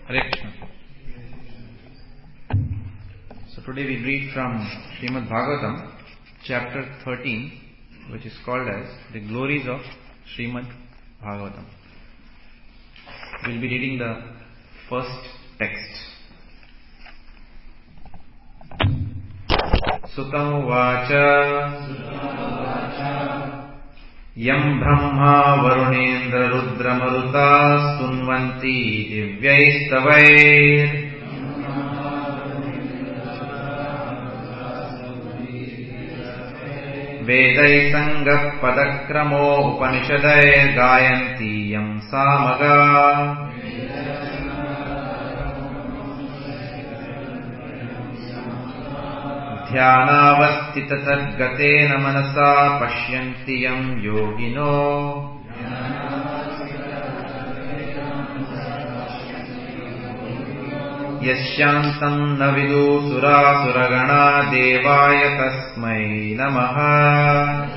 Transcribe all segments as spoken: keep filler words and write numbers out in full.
Hare Krishna. So today we read from Srimad Bhagavatam, chapter thirteen, which is called as the glories of Srimad Bhagavatam. We will be reading the first text. Sutam Vacha Yam Brahma Varunendra Rudra Maruta Stunvanti Divyaistavai Vedai Sangha Padakramo Upanishadai Gayanti Yam Samaga Dhyanavastita tadgatena manasa pashyanti yam yogino Yashyantam navidu sura suragana devaya tasmai namaha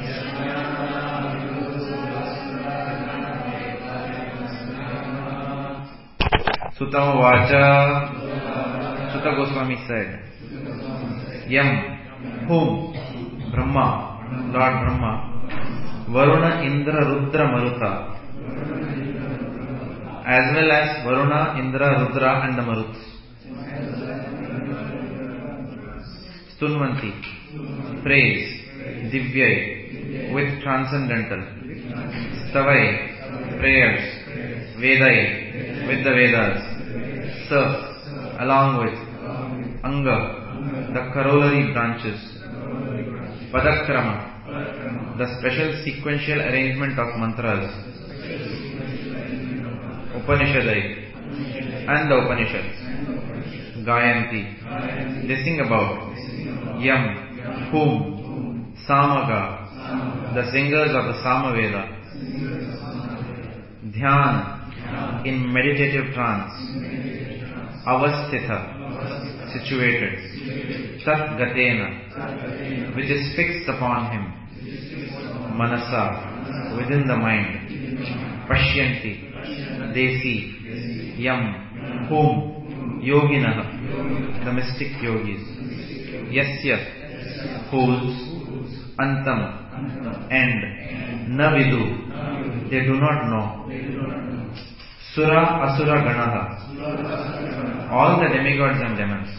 Sutta Vacha. Sutta Goswami said, Yam, whom, Brahma, Lord Brahma, Varuna, Indra, Rudra, Maruta, as well as Varuna, Indra, Rudra and the Maruts. Stunvanti, praise, Divyai, with transcendental, Stavai, prayers, Vedai, with the Vedas, Sa, along with, Anga, the corollary branches, Padakrama, the special sequential arrangement of mantras, Upanishadai, and the Upanishads, Gayanti, they sing about, Yam, whom, Samaga, the singers of the Samaveda, Dhyan, in meditative trance, Avasthita, situated, Tat Gatena, which is fixed upon him, Manasa, within the mind, Pashyanti, they see, Yam, whom, Yoginaha, the mystic yogis, Yasya, whose, Antam, end, Navidu, they do not know, Sura Asura Ganaha, all the demigods and demons,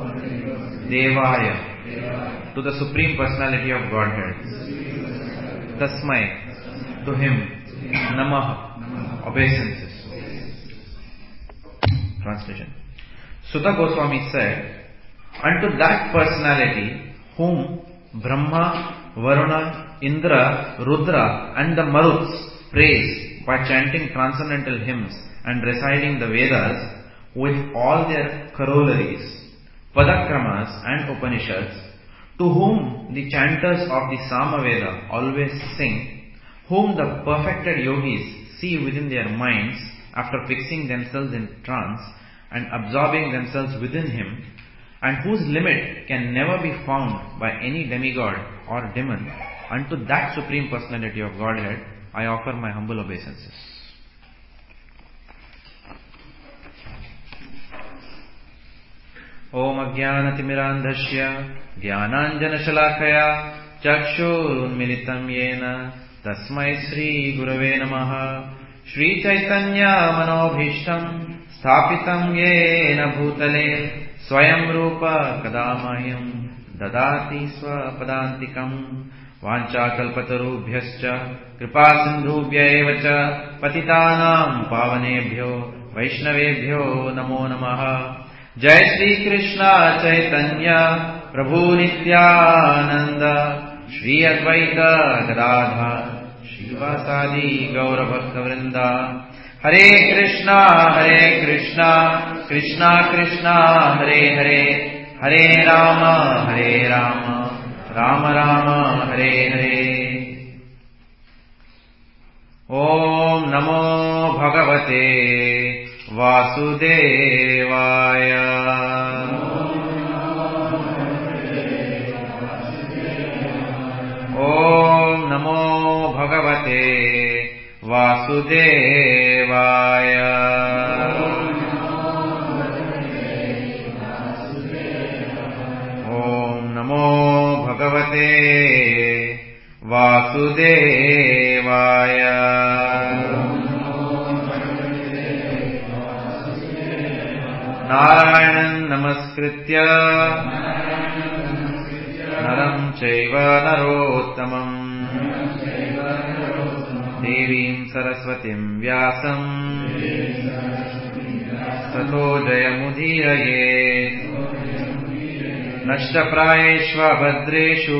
Devaya, to the Supreme Personality of Godhead, Tasmai, to Him, Namaha, obeisances. Translation. Sutta Goswami said, unto that personality whom Brahma, Varuna, Indra, Rudra and the Maruts praise by chanting transcendental hymns and reciting the Vedas with all their corollaries, Padakramas and Upanishads, to whom the chanters of the Samaveda always sing, whom the perfected yogis see within their minds after fixing themselves in trance and absorbing themselves within Him, and whose limit can never be found by any demigod or demon, unto that Supreme Personality of Godhead I offer my humble obeisances. Om Ajnanatimmirandhasya Jnananjanashalakaya Chakshurunmilitam Yena Tasmai Sri Gurave Namaha Shri Chaitanya Manobhishtam Sthapitam Yena Bhutale Swayam Rupa Kadamahyam Dadati Swapadantikam Vanchakalpatarubhyascha Kripasindhubhya evacha Patitanam Pavanebhyo Vaishnavebhyo Namo Namaha Jai Shri Krishna Chaitanya Prabhu Nityananda Shri Advaita Gadadhar Shivasadi Gaura Bhakta Vrinda Hare Krishna Hare Krishna Krishna Krishna Hare Hare Hare Rama Hare Rama Rama Rama Hare Hare Om Namo Bhagavate Vasudevaya. Om Namo Bhagavate Vasudevaya. Vasudevaya. Narayanan namaskritya naram chaiva narottamam devim saraswatim vyasam tato jayamudhiraye. Nashtaprayeshva bhadreshu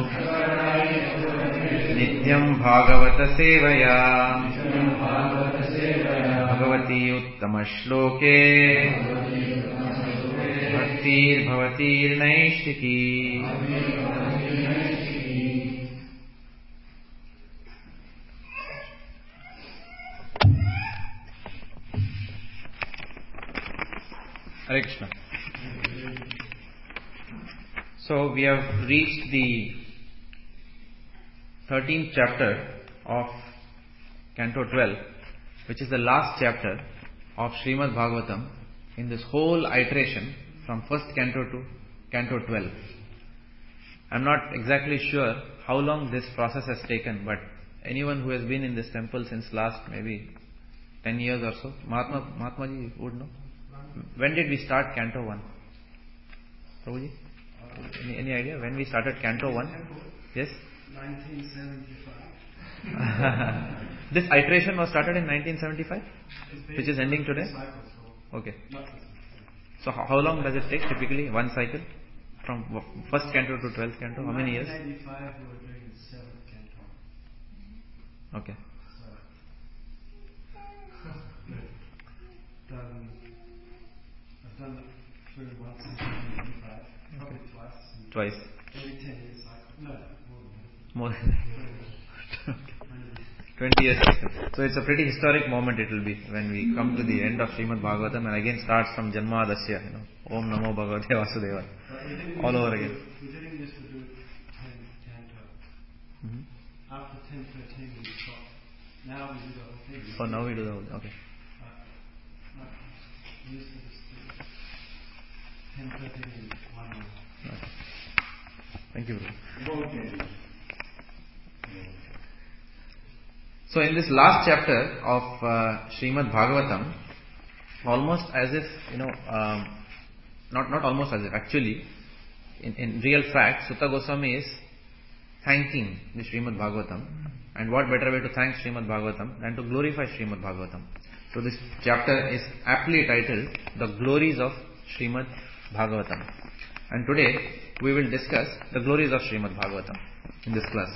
nityam bhagavata sevaya bhagavati uttama shloke bhaktir bhavatir naishiki. Hare Krishna. So we have reached the thirteenth chapter of Canto twelve, which is the last chapter of Srimad Bhagavatam in this whole iteration from first canto to Canto twelve. I am not exactly sure how long this process has taken, but anyone who has been in this temple since last maybe ten years or so, Mahatma, Mahatma ji would know. When did we start Canto one? Prabhuji? Any, any idea when we started Canto one? Yes? nineteen seventy-five. This iteration was started in nineteen seventy-five, which is ending today? Okay. So how, how long does it take typically, one cycle? From first canto to twelfth canto, how many years? In nineteen ninety-five we were doing the seventh canto. Okay. So, done, I've done it through once in nineteen ninety-five, probably Okay. twice. Twice. Every ten years cycle. No, More more than than twenty years. So it's a pretty historic moment it will be when we come to the end of Srimad Bhagavatam and again starts from Janmadasya, you know, Om Namo Bhagavate Vasudevaya. All over again. We didn't used to do ten canto. Mm-hmm. After ten, thirteen we stopped. Now we do the whole thing. Oh, now we do the whole, okay. Uh, no, we used to just do ten, thirteen in one month. Okay. Thank you. So in this last chapter of uh, Srimad Bhagavatam, almost as if, you know, um, not not almost as if, actually, in, in real fact, Sutta Goswami is thanking the Srimad Bhagavatam. And what better way to thank Srimad Bhagavatam than to glorify Srimad Bhagavatam. So this chapter is aptly titled, The Glories of Srimad Bhagavatam. And today, we will discuss the glories of Srimad Bhagavatam in this class.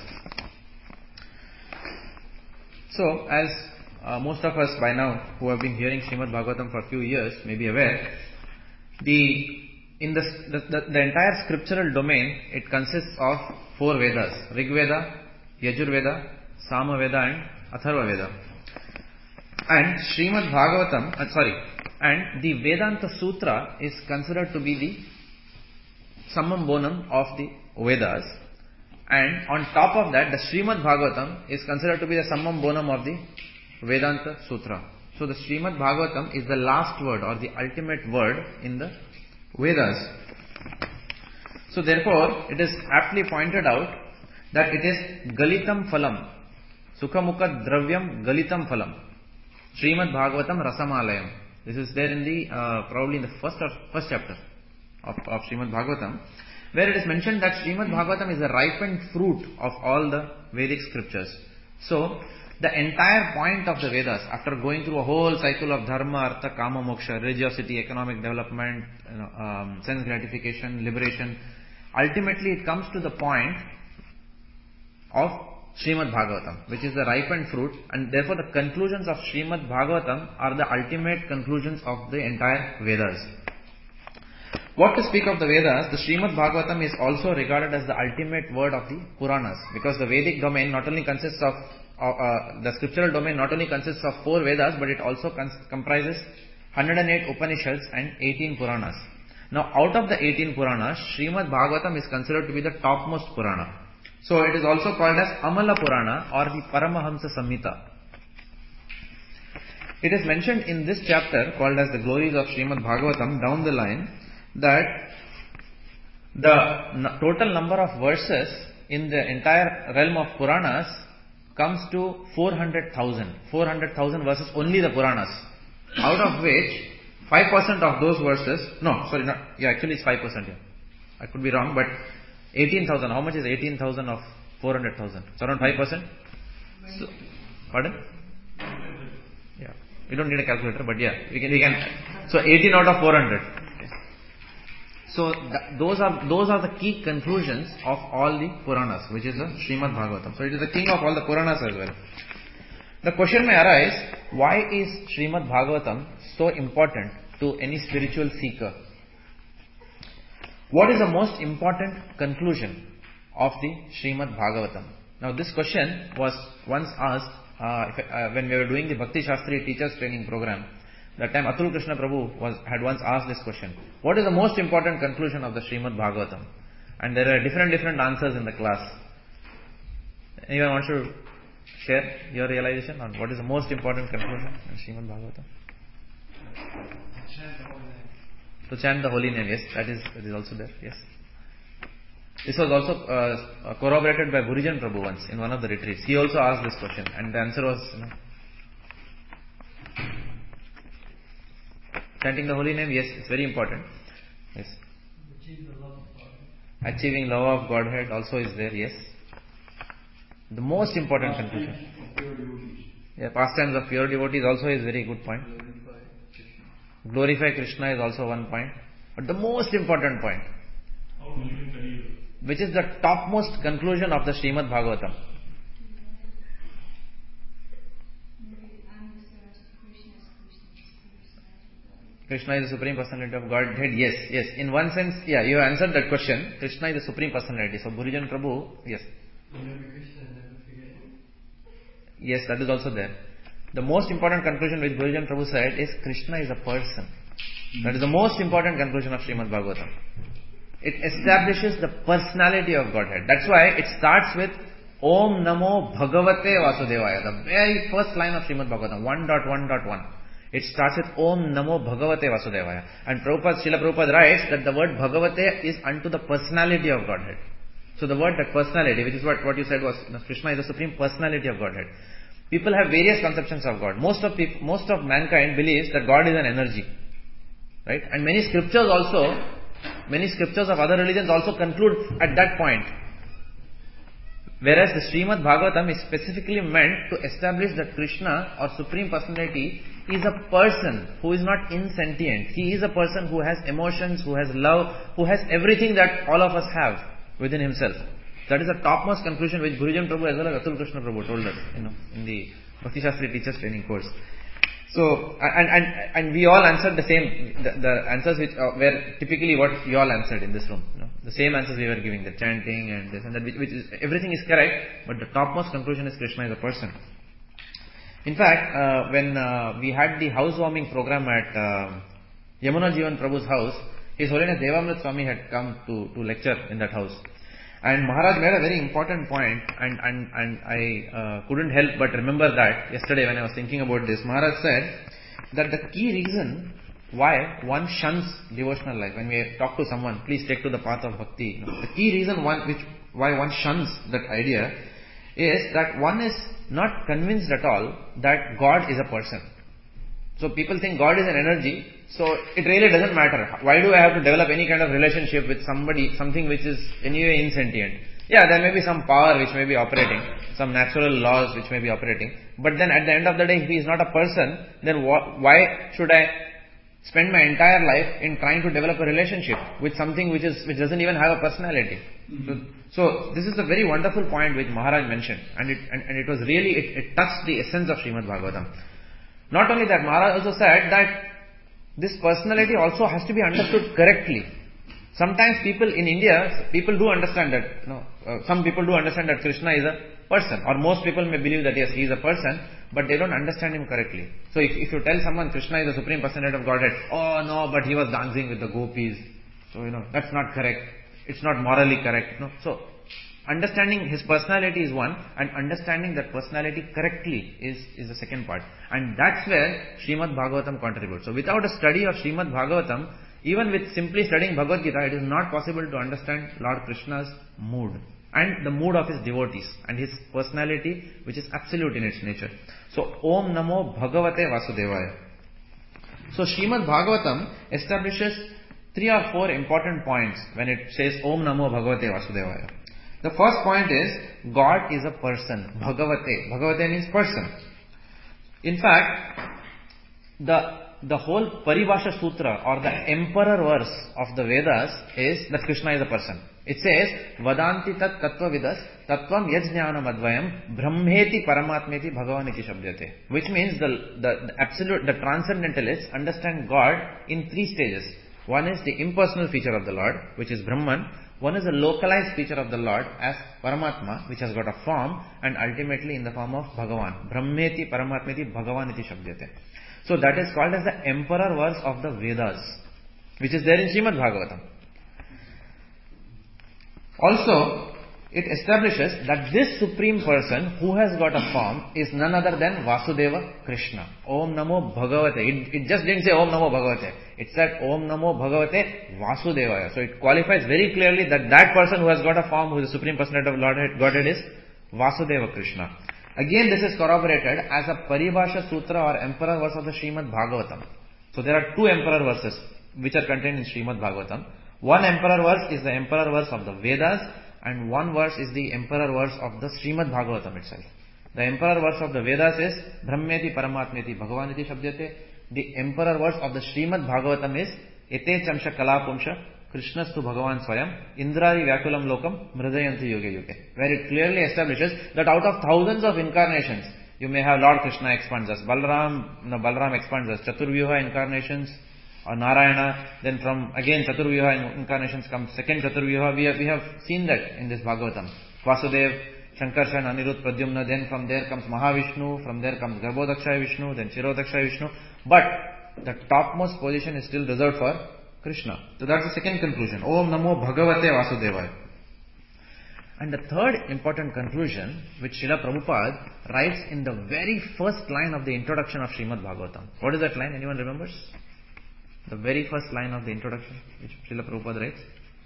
So, as uh, most of us by now who have been hearing Srimad Bhagavatam for a few years may be aware, the in the, the, the, the entire scriptural domain, it consists of four Vedas: Rig Veda, Yajur Veda, Sama Veda and Atharva Veda. And Srimad Bhagavatam, uh, sorry, and the Vedanta Sutra is considered to be the summum bonum of the Vedas. And on top of that, the Srimad Bhagavatam is considered to be the summum bonum of the Vedanta Sutra. So the Srimad Bhagavatam is the last word or the ultimate word in the Vedas. So therefore, it is aptly pointed out that it is Galitam Phalam, Sukhamukha Dravyam Galitam Phalam, Srimad Bhagavatam Rasamalayam. This is there in the, uh, probably in the first or first chapter of, of Srimad Bhagavatam, where it is mentioned that Srimad Bhagavatam is the ripened fruit of all the Vedic scriptures. So, the entire point of the Vedas, after going through a whole cycle of dharma, artha, kama, moksha, religiosity, economic development, you know, um, sense gratification, liberation, ultimately it comes to the point of Srimad Bhagavatam, which is the ripened fruit, and therefore the conclusions of Srimad Bhagavatam are the ultimate conclusions of the entire Vedas. What to speak of the Vedas, the Srimad Bhagavatam is also regarded as the ultimate word of the Puranas, because the Vedic domain not only consists of, uh, uh, the scriptural domain not only consists of four Vedas, but it also cons- comprises one hundred eight Upanishads and eighteen Puranas. Now, out of the eighteen Puranas, Srimad Bhagavatam is considered to be the topmost Purana. So, it is also called as Amala Purana or the Paramahamsa Samhita. It is mentioned in this chapter called as the Glories of Srimad Bhagavatam down the line that the n- total number of verses in the entire realm of Puranas comes to four hundred thousand. four hundred thousand verses only the Puranas. Out of which five percent of those verses, no, sorry, not, yeah, actually it's five percent here. I could be wrong, but eighteen thousand. How much is eighteen thousand of four hundred thousand? It's around five percent. So, pardon? Yeah. We don't need a calculator, but yeah, we can, we can. So eighteen out of four hundred. Okay. So th- those are, those are the key conclusions of all the Puranas, which is the Srimad Bhagavatam. So it is the king of all the Puranas as well. The question may arise, why is Srimad Bhagavatam so important to any spiritual seeker? What is the most important conclusion of the Srimad Bhagavatam? Now this question was once asked uh, if, uh, when we were doing the Bhakti Shastri Teachers Training Program. That time Atul Krishna Prabhu was, had once asked this question. What is the most important conclusion of the Srimad Bhagavatam? And there are different different answers in the class. Anyone wants to share your realization on what is the most important conclusion in Srimad Bhagavatam? To chant the holy name, yes, that is, that is also there, yes. This was also uh, corroborated by Burijan Prabhu once in one of the retreats. He also asked this question, and the answer was, you know, chanting the holy name, yes, it's very important. Yes. Achieve the love of God. Achieving love of Godhead also is there, yes. The most important conclusion. Yeah, pastimes of pure devotees also is very good point. Glorify Krishna is also one point. But the most important point, which is the topmost conclusion of the Srimad Bhagavatam. Krishna is the Supreme Personality of Godhead. Yes, yes. In one sense, yeah, you have answered that question. Krishna is the Supreme Personality. So, Burijan Prabhu, yes. Yes, that is also there. The most important conclusion which Burijan Prabhu said is Krishna is a person. That is the most important conclusion of Srimad Bhagavatam. It establishes the personality of Godhead. That's why it starts with Om Namo Bhagavate Vasudevaya. The very first line of Srimad Bhagavatam, one point one point one. It starts with Om Namo Bhagavate Vasudevaya. And Prabhupada, Srila Prabhupada writes that the word Bhagavate is unto the personality of Godhead. So the word, that personality, which is what, what you said was, Krishna is the Supreme Personality of Godhead. People have various conceptions of God. Most of people, most of mankind believes that God is an energy. Right? And many scriptures also, many scriptures of other religions also conclude at that point. Whereas the Srimad Bhagavatam is specifically meant to establish that Krishna or Supreme Personality is a person who is not insentient. He is a person who has emotions, who has love, who has everything that all of us have within himself. That is the topmost conclusion which Burijan Prabhu as well as Atul Krishna Prabhu told us, you know, in the Bhakti Shastri Teachers Training course. So, and, and, and we all answered the same, the, the answers which uh, were typically what you all answered in this room. You know, the same answers we were giving, the chanting and this and that, which, which is, everything is correct, but the topmost conclusion is Krishna is a person. In fact, uh, when uh, we had the housewarming program at uh, Yamuna Jivan Prabhu's house, His Holiness Devamrit Swami had come to, to lecture in that house. And Maharaj made a very important point, and, and, and I uh, couldn't help but remember that yesterday when I was thinking about this. Maharaj said that the key reason why one shuns devotional life, when we talk to someone, please take to the path of bhakti, you know, the key reason one, which, why one shuns that idea is that one is not convinced at all that God is a person. So people think God is an energy, so it really doesn't matter. Why do I have to develop any kind of relationship with somebody, something which is anyway insentient? Yeah, there may be some power which may be operating, some natural laws which may be operating, but then at the end of the day, if he is not a person, then wh- why should I spend my entire life in trying to develop a relationship with something which is which doesn't even have a personality? Mm-hmm. So, so this is a very wonderful point which Maharaj mentioned, and it and, and it was really, it, it touched the essence of Srimad Bhagavatam. Not only that, Maharaj also said that this personality also has to be understood correctly. Sometimes people in India, people do understand that, you know, uh, some people do understand that Krishna is a person, or most people may believe that yes, he is a person, but they don't understand him correctly. So if, if you tell someone Krishna is the Supreme Personality of Godhead, oh no, but he was dancing with the gopis, so you know, that's not correct. It's not morally correct. No? So, understanding his personality is one, and understanding that personality correctly is, is the second part. And that's where Srimad Bhagavatam contributes. So without a study of Srimad Bhagavatam, even with simply studying Bhagavad Gita, it is not possible to understand Lord Krishna's mood. and the mood of his devotees and his personality, which is absolute in its nature. So, Om Namo Bhagavate Vasudevaya. So, Srimad Bhagavatam establishes three or four important points when it says Om Namo Bhagavate Vasudevaya. The first point is, God is a person. Bhagavate. Bhagavate means person. In fact, the the whole Paribhasha Sutra or the emperor verse of the Vedas is that Krishna is a person. It says, Vadanti tat tattva vidas tattvam yajnanam advayam brahmeti paramatmeti bhagavaniti shabdyate. Which means the, the, the absolute, the transcendentalists understand God in three stages. One is the impersonal feature of the Lord, which is Brahman. One is a localized feature of the Lord as Paramatma, which has got a form, and ultimately in the form of Bhagavan. Brahmeti paramatmeti bhagavaniti shabdyate. So that is called as the emperor verse of the Vedas, which is there in Srimad Bhagavatam. Also, it establishes that this supreme person who has got a form is none other than Vasudeva Krishna. Om Namo Bhagavate. It, it just didn't say Om Namo Bhagavate. It said Om Namo Bhagavate Vasudevaya. So it qualifies very clearly that that person who has got a form, who is the supreme personality of Lordhead, Godhead, is Vasudeva Krishna. Again, this is corroborated as a Paribhasha Sutra or emperor verse of the Srimad Bhagavatam. So there are two emperor verses which are contained in Srimad Bhagavatam. One emperor verse is the emperor verse of the Vedas, and one verse is the emperor verse of the Srimad Bhagavatam itself. The emperor verse of the Vedas is Brahmeti Paramatmeti Bhagavaniti Shabdyate. The emperor verse of the Srimad Bhagavatam is Ete Chamsha Kalapumsha Krishnastu Bhagavan Swayam Indrari Vyakulam Lokam Mridayanti Yoge Yoge, where it clearly establishes that out of thousands of incarnations, you may have Lord Krishna expands us, Balaram, no, Balaram expands us, Chaturvyuha incarnations, or Narayana, then from again Chaturvyuha incarnations comes second Chaturvyuha. We have, we have seen that in this Bhagavatam. Vasudev, Shankarshan, Anirudh, Pradyumna, then from there comes Mahavishnu, from there comes Garbhodakshaya Vishnu, then Chirodakshaya Vishnu. But the topmost position is still reserved for Krishna. So that's the second conclusion. Om Namo Bhagavate Vasudevaya. And the third important conclusion, which Srila Prabhupada writes in the very first line of the introduction of Srimad Bhagavatam. What is that line? Anyone remembers? The very first line of the introduction, which Srila Prabhupada writes.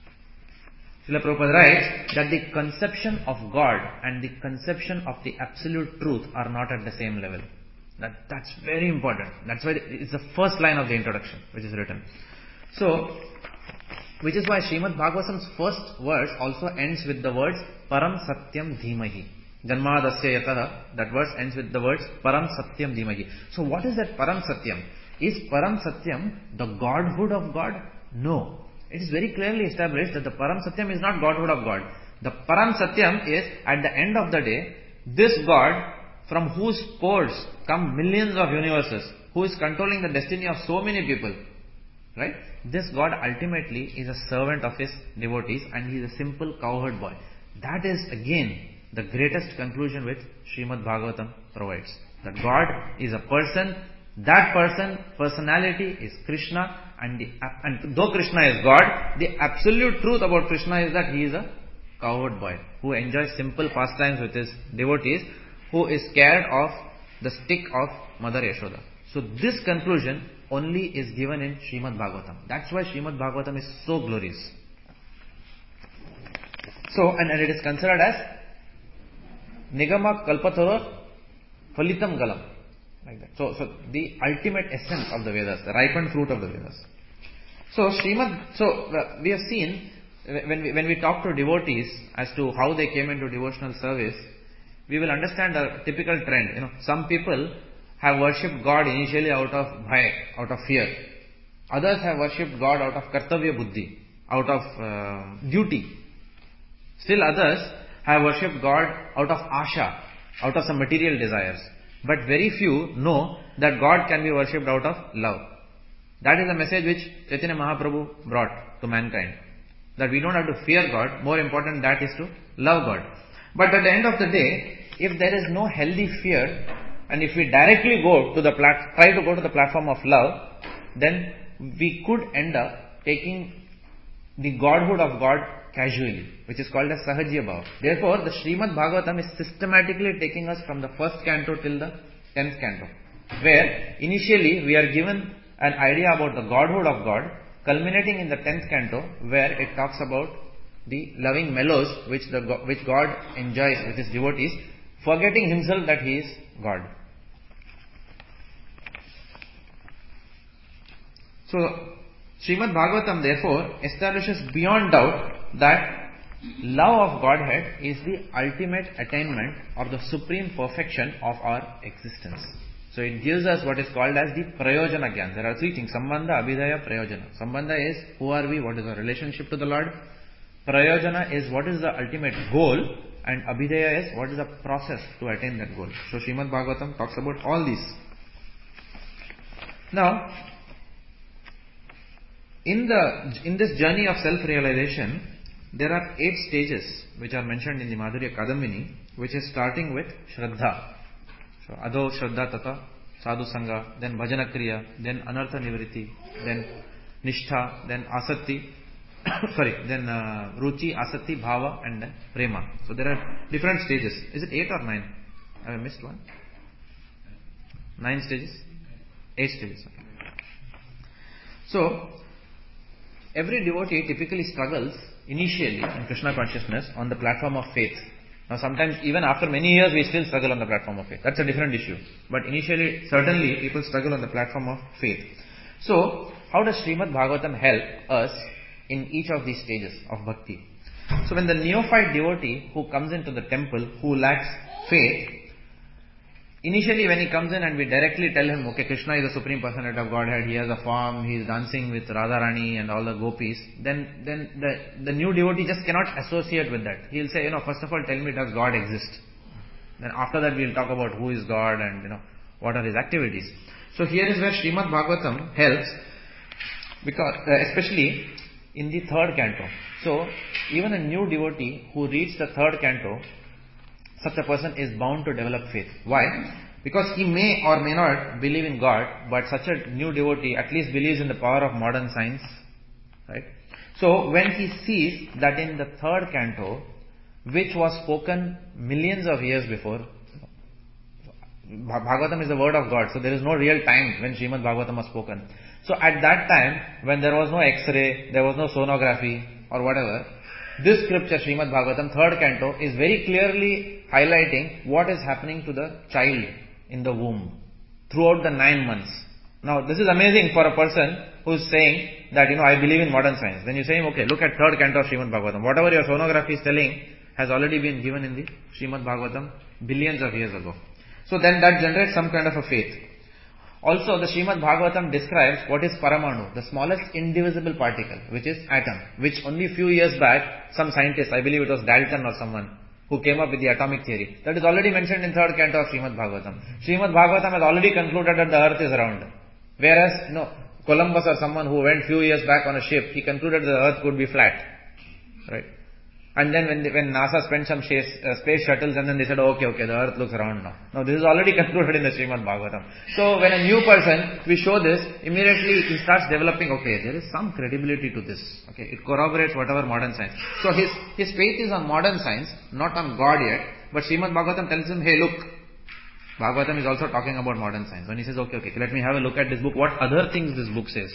Srila Prabhupada writes that the conception of God and the conception of the absolute truth are not at the same level. That, that's very important. That's why it's the first line of the introduction which is written. So, which is why Srimad Bhagavatam's first verse also ends with the words Param Satyam Dhimahi. Janmadasya Yataha. That verse ends with the words Param Satyam Dhimahi. So what is that Param Satyam? Is Param Satyam the Godhood of God? No. It is very clearly established that the Param Satyam is not Godhood of God. The Param Satyam is, at the end of the day, this God from whose pores come millions of universes, who is controlling the destiny of so many people. Right? This God ultimately is a servant of his devotees and he is a simple cowherd boy. That is again the greatest conclusion which Srimad Bhagavatam provides. That God is a person, that person, personality is Krishna, and, the, and though Krishna is God, the absolute truth about Krishna is that he is a cowherd boy who enjoys simple pastimes with his devotees, who is scared of the stick of Mother Yashoda. So this conclusion only is given in Srimad Bhagavatam. That's why Srimad Bhagavatam is so glorious. So, and, and it is considered as Nigama Kalpathara Phalitam Galam. Like that. So, so the ultimate essence of the Vedas, the ripened fruit of the Vedas. So, Srimad, so uh, we have seen, when we, when we talk to devotees as to how they came into devotional service, we will understand a typical trend. You know, some people have worshipped God initially out of bhaya, out of fear. Others have worshipped God out of kartavya buddhi, out of uh, duty. Still others have worshipped God out of asha, out of some material desires. But very few know that God can be worshipped out of love. That is the message which Chaitanya Mahaprabhu brought to mankind. That we don't have to fear God, more important that is to love God. But at the end of the day, if there is no healthy fear, and if we directly go to the plat- try to go to the platform of love, then we could end up taking the Godhood of God casually, which is called as Sahajya Bhava. Therefore, the Srimad Bhagavatam is systematically taking us from the first canto till the tenth canto, where initially we are given an idea about the Godhood of God, culminating in the tenth canto, where it talks about the loving mellows which the which God enjoys with his devotees, forgetting himself that he is God. So, Srimad Bhagavatam therefore establishes beyond doubt that love of Godhead is the ultimate attainment of the supreme perfection of our existence. So it gives us what is called as the Prayojana Gyan. There are three things: Sambandha, Abhidhaya, Prayojana. Sambandha is who are we, what is our relationship to the Lord. Prayojana is what is the ultimate goal, and Abhidhaya is what is the process to attain that goal. So Srimad Bhagavatam talks about all these. Now, in the in this journey of self-realization, there are eight stages which are mentioned in the Madhurya Kadambini, which is starting with Shraddha. So, Adho Shraddha Tata, Sadhu Sangha, then Bhajana Kriya, then Anartha Nivritti, then Nishtha, then Asatti, sorry, then uh, Ruchi, Asatti, Bhava, and then Prema. So there are different stages. Is it eight or nine? Have I missed one? Nine stages? Eight stages. So, every devotee typically struggles initially in Krishna consciousness on the platform of faith. Now sometimes even after many years we still struggle on the platform of faith. That's a different issue. But initially certainly people struggle on the platform of faith. So how does Srimad Bhagavatam help us in each of these stages of bhakti? So when the neophyte devotee who comes into the temple who lacks faith, initially when he comes in and we directly tell him, okay, Krishna is the Supreme Personality of Godhead, he has a form, he is dancing with Radharani and all the gopis, then then the, the new devotee just cannot associate with that. He will say, you know, first of all tell me, does God exist? Then after that we will talk about who is God and, you know, what are his activities. So here is where Srimad Bhagavatam helps, because uh, especially in the third canto. So even a new devotee who reads the third canto, such a person is bound to develop faith. Why? Because he may or may not believe in God, but such a new devotee at least believes in the power of modern science. Right? So when he sees that in the third canto, which was spoken millions of years before, Bhagavatam is the word of God, so there is no real time when Srimad Bhagavatam was spoken. So at that time, when there was no X-ray, there was no sonography or whatever, this scripture, Srimad Bhagavatam, third canto, is very clearly highlighting what is happening to the child in the womb throughout the nine months. Now, this is amazing for a person who is saying that, you know, I believe in modern science. Then you say, okay, look at third canto of Srimad Bhagavatam. Whatever your sonography is telling has already been given in the Srimad Bhagavatam billions of years ago. So then that generates some kind of a faith. Also, the Srimad Bhagavatam describes what is Paramanu, the smallest indivisible particle, which is atom, which only few years back, some scientist, I believe it was Dalton or someone, who came up with the atomic theory. That is already mentioned in third canto of Srimad Bhagavatam. Srimad Bhagavatam has already concluded that the earth is round. Whereas, you know, Columbus or someone who went few years back on a ship, he concluded that the earth could be flat. Right? And then when, they, when NASA spent some space, uh, space shuttles and then they said, oh, okay, okay, the earth looks round now. Now this is already concluded in the Srimad Bhagavatam. So when a new person, we show this, immediately he starts developing, okay, there is some credibility to this. Okay, it corroborates whatever modern science. So his, his faith is on modern science, not on God yet, but Srimad Bhagavatam tells him, hey look, Bhagavatam is also talking about modern science. When he says, okay, okay, let me have a look at this book, what other things this book says.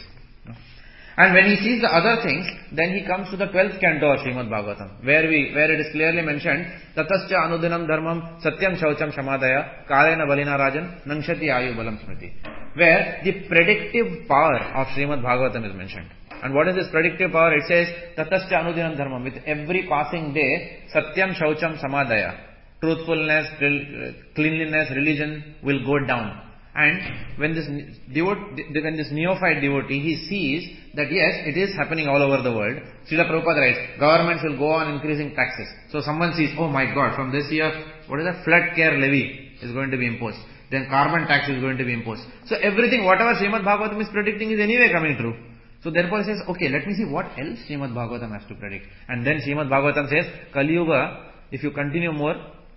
And when he sees the other things, then he comes to the twelfth canto of Srimad Bhagavatam, where we, where it is clearly mentioned, Tatascha anudinam dharmam satyam shaucham shamadaya kalena balina rajan nangshati ayu balam smriti, where the predictive power of Srimad Bhagavatam is mentioned. And what is this predictive power? It says, Tatascha anudinam dharmam, with every passing day, satyam shaucham samadaya, truthfulness, cleanliness, religion will go down. And when this devotee, when this neophyte devotee, he sees that yes, it is happening all over the world. Srila Prabhupada writes, governments will go on increasing taxes. So someone sees, oh my God, from this year, what is a flood care levy is going to be imposed. Then carbon tax is going to be imposed. So everything, whatever Srimad Bhagavatam is predicting is anyway coming true. So therefore he says, okay, let me see what else Srimad Bhagavatam has to predict. And then Srimad Bhagavatam says, Kali Yuga, if you continue more,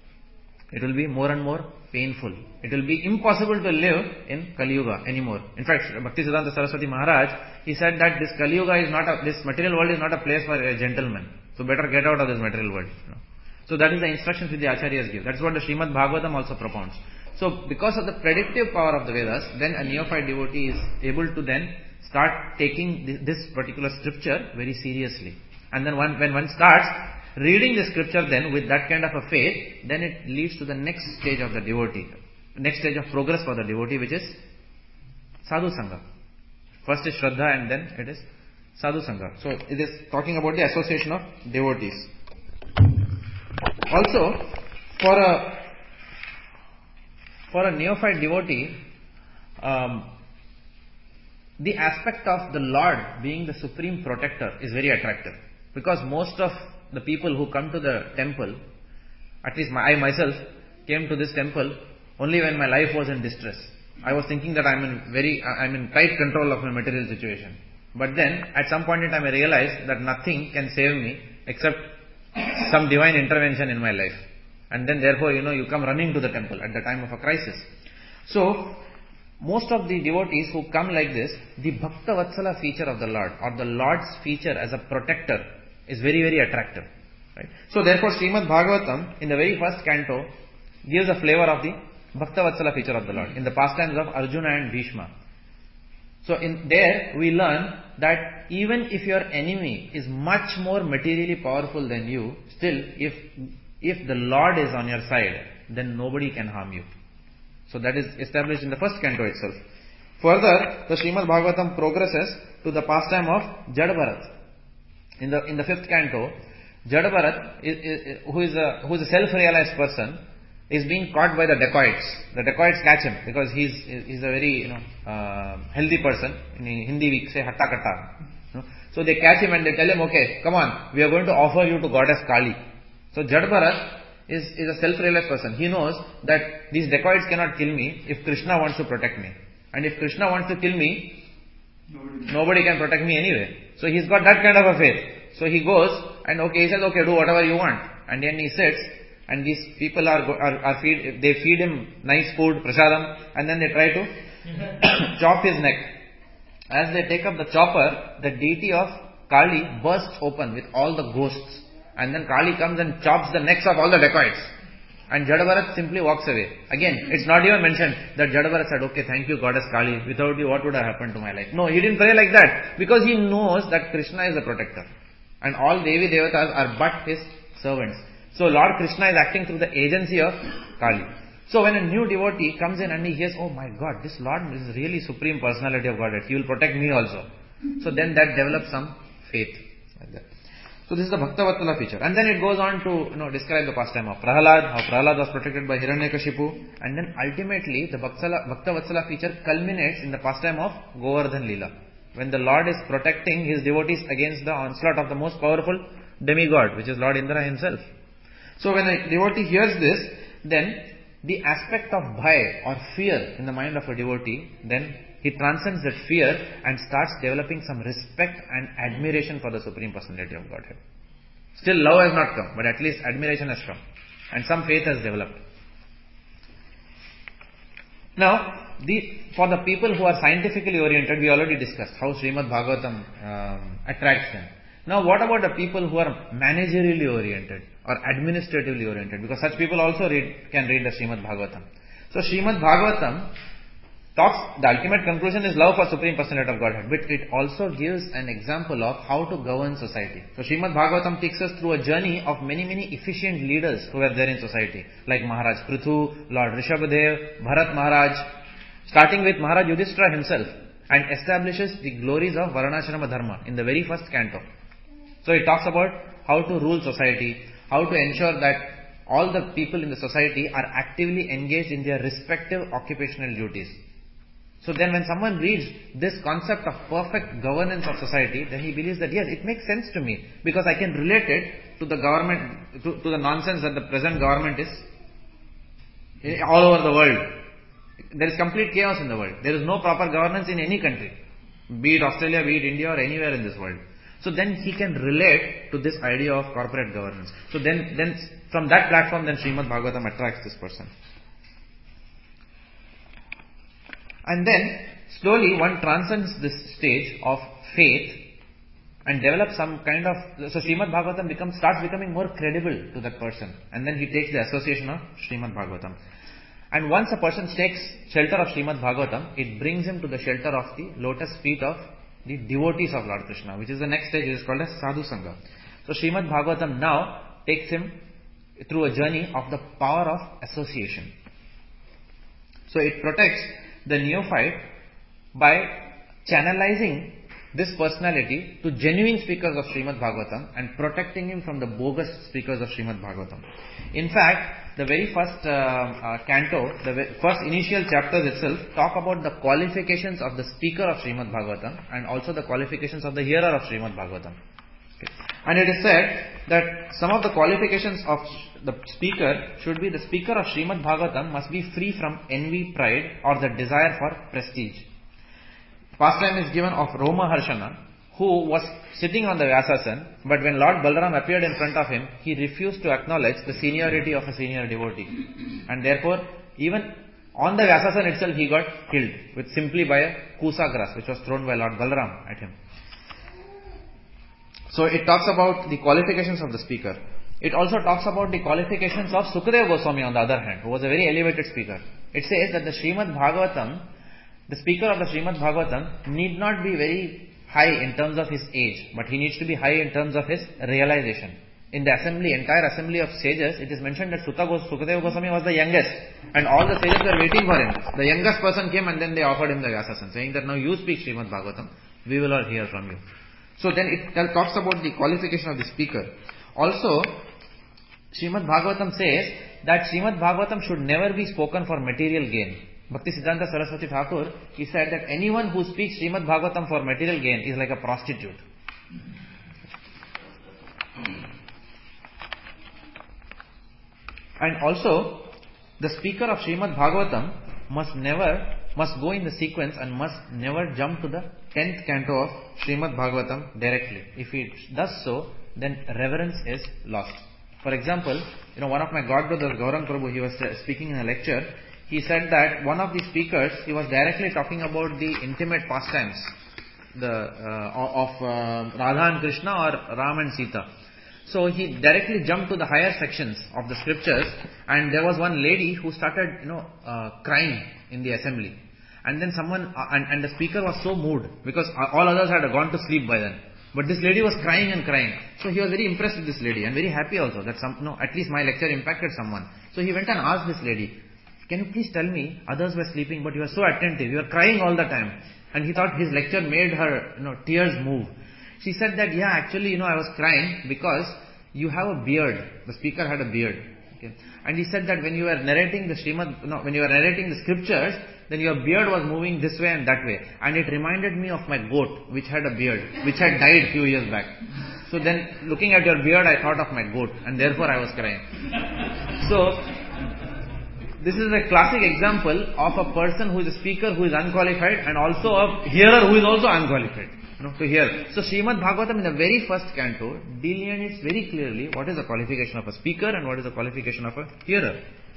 it will be more and more painful. It will be impossible to live in Kali Yuga anymore. In fact, Bhaktisiddhanta Saraswati Maharaj, he said that this Kali Yuga is not a, this material world is not a place for a gentleman. So better get out of this material world. You know. So that is the instructions which the Acharyas give. That's what the Srimad Bhagavatam also propounds. So because of the predictive power of the Vedas, then a neophyte devotee is able to then start taking this particular scripture very seriously. And then one, when one starts reading the scripture then with that kind of a faith, then it leads to the next stage of the devotee, next stage of progress for the devotee, which is sadhu sangha. First is Shraddha and then it is sadhu sangha. So it is talking about the association of devotees. Also, for a for a neophyte devotee, um, the aspect of the Lord being the supreme protector is very attractive, because most of the people who come to the temple, at least my, I myself came to this temple only when my life was in distress. I was thinking that I'm in very, I'm in tight control of my material situation. But then, at some point in time I realized that nothing can save me except some divine intervention in my life. And then therefore, you know, you come running to the temple at the time of a crisis. So, most of the devotees who come like this, the Bhakta Vatsala feature of the Lord, or the Lord's feature as a protector, is very, very attractive. Right? So therefore, Srimad Bhagavatam, in the very first canto, gives a flavor of the Bhakta Vatsala feature of the Lord, in the pastimes of Arjuna and Bhishma. So in there, we learn that even if your enemy is much more materially powerful than you, still, if if the Lord is on your side, then nobody can harm you. So that is established in the first canto itself. Further, the Srimad Bhagavatam progresses to the pastime of Jad Bharat. In the in the fifth canto, Jad Bharat, is, is, who is a who is a self-realized person, is being caught by the dacoits. The dacoits catch him because he's he's a very you know uh, healthy person. In Hindi we say hatta katta. You know? So they catch him and they tell him, okay, come on, we are going to offer you to goddess Kali. So Jad Bharat is, is a self-realized person. He knows that these dacoits cannot kill me if Krishna wants to protect me. And if Krishna wants to kill me, nobody, nobody can protect me anyway. So he's got that kind of a faith. So he goes and okay, he says, okay, do whatever you want. And then he sits and these people are, are, are feed, they feed him nice food, prasadam, and then they try to chop his neck. As they take up the chopper, the deity of Kali bursts open with all the ghosts. And then Kali comes and chops the necks of all the dacoits. And Jad Bharat simply walks away. Again, it's not even mentioned that Jad Bharat said, okay, thank you goddess Kali, without you what would have happened to my life? No, he didn't pray like that, because he knows that Krishna is the protector. And all Devi Devatas are but his servants. So Lord Krishna is acting through the agency of Kali. So when a new devotee comes in and he hears, oh my God, this Lord is really supreme personality of Godhead, he will protect me also. So then that develops some faith. Like that. So this is the Bhakta Vatsala feature. And then it goes on to you know describe the pastime of Prahalad, how Prahalad was protected by Hiranyakashipu. And then ultimately the Bhakta Vatsala feature culminates in the pastime of Govardhan Leela, when the Lord is protecting his devotees against the onslaught of the most powerful demigod, which is Lord Indra himself. So when a devotee hears this, then the aspect of bhai or fear in the mind of a devotee, then he transcends that fear and starts developing some respect and admiration for the Supreme Personality of Godhead. Still love has not come, but at least admiration has come. And some faith has developed. Now, the, for the people who are scientifically oriented, we already discussed how Srimad Bhagavatam um, attracts them. Now, what about the people who are managerially oriented or administratively oriented? Because such people also read, can read the Srimad Bhagavatam. So, Srimad Bhagavatam talks, the ultimate conclusion is love for Supreme Personality of Godhead, but it also gives an example of how to govern society. So Srimad Bhagavatam takes us through a journey of many, many efficient leaders who were there in society, like Maharaj Prithu, Lord Rishabhadev, Bharat Maharaj, starting with Maharaj Yudhishthira himself, and establishes the glories of Varnashrama Dharma in the very first canto. So it talks about how to rule society, how to ensure that all the people in the society are actively engaged in their respective occupational duties. So then when someone reads this concept of perfect governance of society, then he believes that yes, it makes sense to me, because I can relate it to the government, to, to the nonsense that the present government is all over the world. There is complete chaos in the world. There is no proper governance in any country, be it Australia, be it India or anywhere in this world. So then he can relate to this idea of corporate governance. So then, then from that platform, then Srimad Bhagavatam attracts this person. And then, slowly one transcends this stage of faith and develops some kind of, so Srimad Bhagavatam becomes, starts becoming more credible to that person. And then he takes the association of Srimad Bhagavatam. And once a person takes shelter of Srimad Bhagavatam, it brings him to the shelter of the lotus feet of the devotees of Lord Krishna, which is the next stage, which is called as Sadhu Sangha. So Srimad Bhagavatam now takes him through a journey of the power of association. So it protects the neophyte by channelizing this personality to genuine speakers of Srimad Bhagavatam and protecting him from the bogus speakers of Srimad Bhagavatam. In fact, the very first uh, uh, canto, the ve- first initial chapters itself talk about the qualifications of the speaker of Srimad Bhagavatam and also the qualifications of the hearer of Srimad Bhagavatam. Okay. And it is said that some of the qualifications of the speaker should be the speaker of Srimad Bhagavatam must be free from envy, pride or the desire for prestige. Pastime is given of Roma Harshana, who was sitting on the Vyasasan, but when Lord Balaram appeared in front of him, he refused to acknowledge the seniority of a senior devotee. And therefore, even on the Vyasasan itself, he got killed with simply by a kusa grass, which was thrown by Lord Balaram at him. So it talks about the qualifications of the speaker. It also talks about the qualifications of Sukadeva Goswami on the other hand, who was a very elevated speaker. It says that the Srimad Bhagavatam, the speaker of the Srimad Bhagavatam need not be very high in terms of his age, but he needs to be high in terms of his realization. In the assembly, entire assembly of sages, it is mentioned that Sukadeva Goswami was the youngest, and all the sages were waiting for him. The youngest person came and then they offered him the Vyasasan, saying that now you speak Srimad Bhagavatam, we will all hear from you. So then it talks about the qualification of the speaker. Also, Srimad Bhagavatam says that Srimad Bhagavatam should never be spoken for material gain. Bhakti Siddhanta Saraswati Thakur, he said that anyone who speaks Srimad Bhagavatam for material gain is like a prostitute. And also, the speaker of Srimad Bhagavatam must never, must go in the sequence and must never jump to the tenth canto of Srimad Bhagavatam directly. If he does so, then reverence is lost. For example, you know, one of my godbrothers, Gaurang Prabhu, he was speaking in a lecture. He said that one of the speakers, he was directly talking about the intimate pastimes the, uh, of uh, Radha and Krishna or Ram and Sita. So he directly jumped to the higher sections of the scriptures, and there was one lady who started, you know, uh, crying in the assembly. And then someone, uh, and, and the speaker was so moved because all others had gone to sleep by then. But this lady was crying and crying. So he was very impressed with this lady and very happy also that some, no, at least my lecture impacted someone. So he went and asked this lady, can you please tell me, others were sleeping but you were so attentive, you were crying all the time. And he thought his lecture made her, you know, tears move. She said that, yeah, actually, you know, I was crying because you have a beard. The speaker had a beard. Okay. And he said that when you were narrating the Srimad, no, when you were narrating the scriptures, then your beard was moving this way and that way. And it reminded me of my goat, which had a beard, which had died few years back. So then, looking at your beard, I thought of my goat, and therefore I was crying. So, this is a classic example of a person who is a speaker who is unqualified and also a hearer who is also unqualified, you know, to hear. So Srimad Bhagavatam in the very first canto delineates very clearly what is the qualification of a speaker and what is the qualification of a hearer.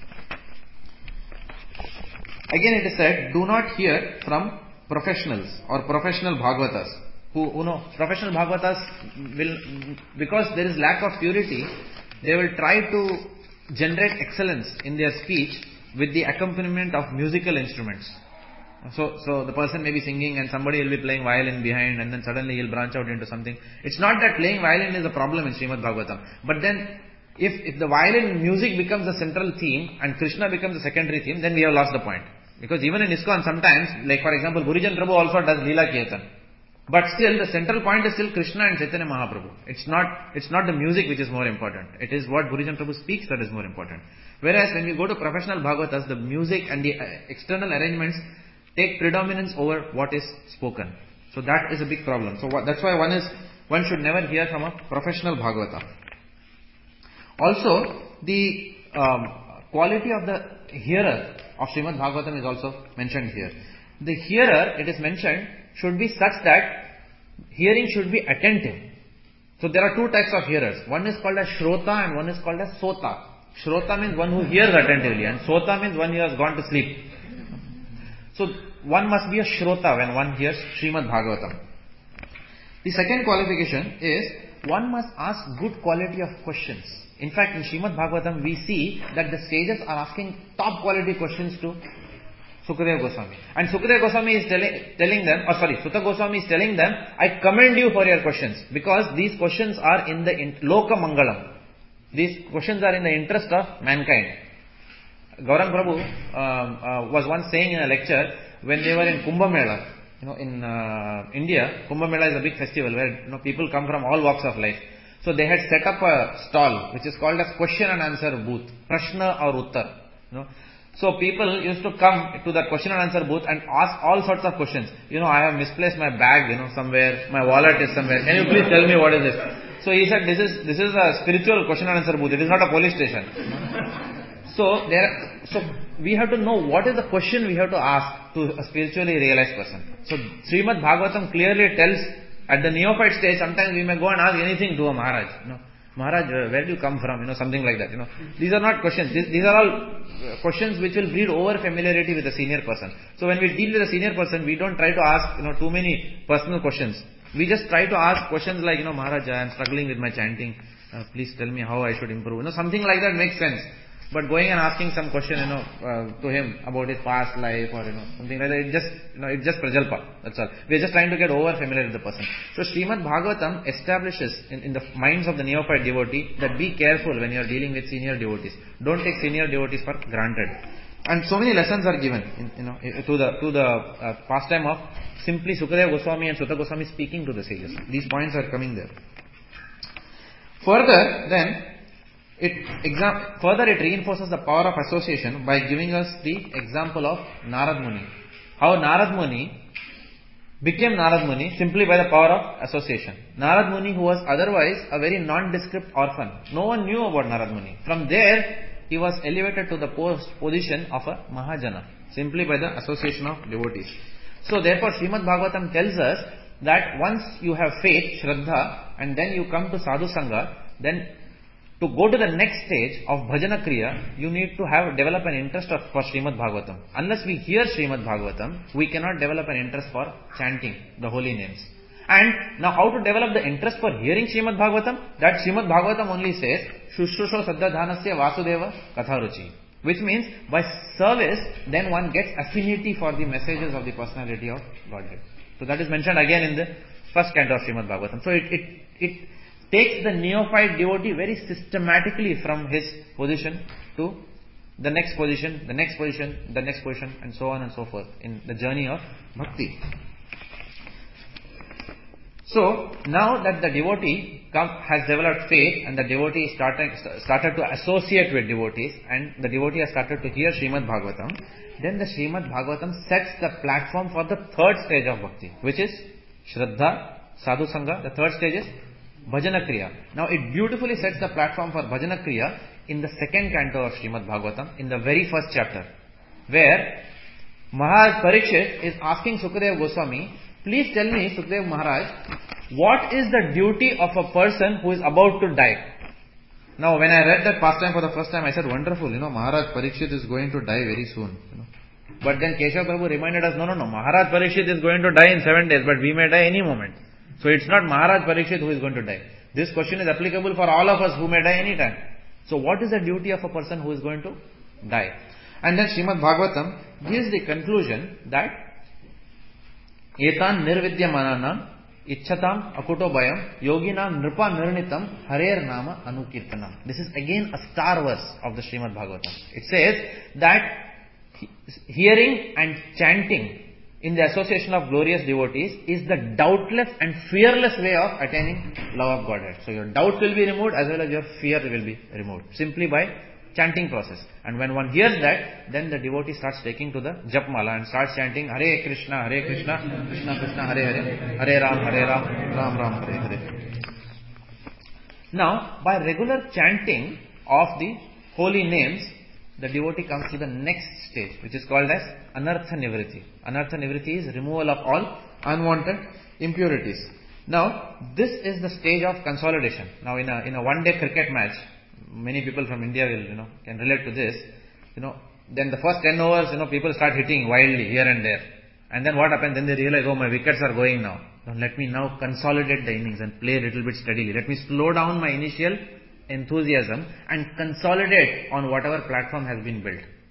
Again it is said, do not hear from professionals or professional Bhagavatas. Who, you know, professional Bhagavatas will, because there is lack of purity, they will try to generate excellence in their speech with the accompaniment of musical instruments. So, so the person may be singing and somebody will be playing violin behind and then suddenly he'll branch out into something. It's not that playing violin is a problem in Srimad Bhagavatam. But then, if, if the violin music becomes the central theme and Krishna becomes the secondary theme, then we have lost the point. Because even in ISKCON sometimes, like for example, Gurijan Prabhu also does Leela Kirtan. But still, the central point is still Krishna and Chaitanya Mahaprabhu. It's not, it's not the music which is more important. It is what Gurijan Prabhu speaks that is more important. Whereas when we go to professional Bhagavatas, the music and the external arrangements take predominance over what is spoken. So that is a big problem. So what, that's why one is, one should never hear from a professional Bhagavata. Also, the um, quality of the hearer of Srimad Bhagavatam is also mentioned here. The hearer, it is mentioned, should be such that hearing should be attentive. So there are two types of hearers. One is called as Shrota and one is called as Sota. Shrota means one who hears attentively and Sota means one who has gone to sleep. So one must be a Shrota when one hears Srimad Bhagavatam. The second qualification is one must ask good quality of questions. In fact, in Srimad Bhagavatam we see that the sages are asking top quality questions to Sukadeva Goswami. And Sukadeva Goswami is telling, telling them, or sorry, Sutta Goswami is telling them, I commend you for your questions, because these questions are in the in, Loka Mangalam. These questions are in the interest of mankind. Gaurang Prabhu um, uh, was once saying in a lecture, when they were in Kumbh Mela, you know, in uh, India, Kumbh Mela is a big festival where, you know, people come from all walks of life. So they had set up a stall which is called as question and answer booth, Prashna or Uttar. You know. So people used to come to that question and answer booth and ask all sorts of questions. You know, I have misplaced my bag, you know, somewhere, my wallet is somewhere. Can you please tell me what is this? So he said, this is this is a spiritual question and answer booth. It is not a police station. So there, so we have to know what is the question we have to ask to a spiritually realized person. So Srimad Bhagavatam clearly tells, at the neophyte stage, sometimes we may go and ask anything to a Maharaj. You know, Maharaj, where do you come from? You know, something like that. You know, these are not questions. These, these are all questions which will breed over familiarity with a senior person. So when we deal with a senior person, we don't try to ask, you know, too many personal questions. We just try to ask questions like, you know, Maharaj, I am struggling with my chanting. Uh, please tell me how I should improve. You know, something like that makes sense. But going and asking some question, you know, uh, to him about his past life or, you know, something like that, it just, you know, it's just prajalpa. That's all. We're just trying to get over familiar with the person. So Srimad Bhagavatam establishes in, in the minds of the neophyte devotee that be careful when you are dealing with senior devotees. Don't take senior devotees for granted. And so many lessons are given, in, you know, to the to the uh, pastime of simply Sukadeva Goswami and Sutta Goswami speaking to the sages. These points are coming there. Further, then, It exam- further it reinforces the power of association by giving us the example of Narad Muni. How Narad Muni became Narad Muni simply by the power of association. Narad Muni, who was otherwise a very nondescript orphan. No one knew about Narad Muni. From there, he was elevated to the post position of a Mahajana, simply by the association of devotees. So therefore, Srimad Bhagavatam tells us that once you have faith, Shraddha, and then you come to Sadhu Sangha, then to go to the next stage of Bhajana Kriya, you need to have develop an interest of, for Srimad Bhagavatam. Unless we hear Srimad Bhagavatam, we cannot develop an interest for chanting the holy names. And now how to develop the interest for hearing Srimad Bhagavatam? That Srimad Bhagavatam only says, Shushrusho Saddhadhanasya Vasudeva Katharuchi. Which means, by service, then one gets affinity for the messages of the personality of Godhead. So that is mentioned again in the first canto of Srimad Bhagavatam. So it, it, it takes the neophyte devotee very systematically from his position to the next position, the next position, the next position, and so on and so forth in the journey of bhakti. So, now that the devotee come, has developed faith and the devotee started, started to associate with devotees and the devotee has started to hear Srimad Bhagavatam, then the Srimad Bhagavatam sets the platform for the third stage of bhakti, which is Shraddha, Sadhu Sangha. The third stage is Bhajana Kriya. Now it beautifully sets the platform for Bhajana Kriya in the second canto of Srimad Bhagavatam, in the very first chapter, where Maharaj Parikshit is asking Sukadeva Goswami, please tell me, Sukadeva Maharaj, what is the duty of a person who is about to die? Now when I read that pastime for the first time, I said, wonderful, you know, Maharaj Parikshit is going to die very soon. You know. But then Keshav Prabhu reminded us, no, no, no, Maharaj Parikshit is going to die in seven days, but we may die any moment. So it's not Maharaj Parikshit who is going to die. This question is applicable for all of us who may die any time. So what is the duty of a person who is going to die? And then Srimad Bhagavatam gives the conclusion that Etan nirvidya mananam ichchatam akuto bayam yoginam nripa nirnitam harer nama anukirtanam. This is again a star verse of the Srimad Bhagavatam. It says that hearing and chanting in the association of glorious devotees is the doubtless and fearless way of attaining love of Godhead. So your doubts will be removed as well as your fear will be removed simply by chanting process. And when one hears that, then the devotee starts taking to the Japmala and starts chanting Hare Krishna, Hare Krishna, Krishna Krishna, Hare Hare, Hare Ram, Hare Ram, Ram Ram, Hare Hare. Now, by regular chanting of the holy names, the devotee comes to the next stage, which is called as Anartha Nivriti. Anartha Nivriti is removal of all unwanted impurities. Now, this is the stage of consolidation. Now, in a in a one-day cricket match, many people from India will, you know, can relate to this. You know, then the first ten overs, you know, people start hitting wildly here and there. And then what happens? Then they realize, oh, my wickets are going now. Now let me now consolidate the innings and play a little bit steadily. Let me slow down my initial enthusiasm and consolidate on whatever platform has been built.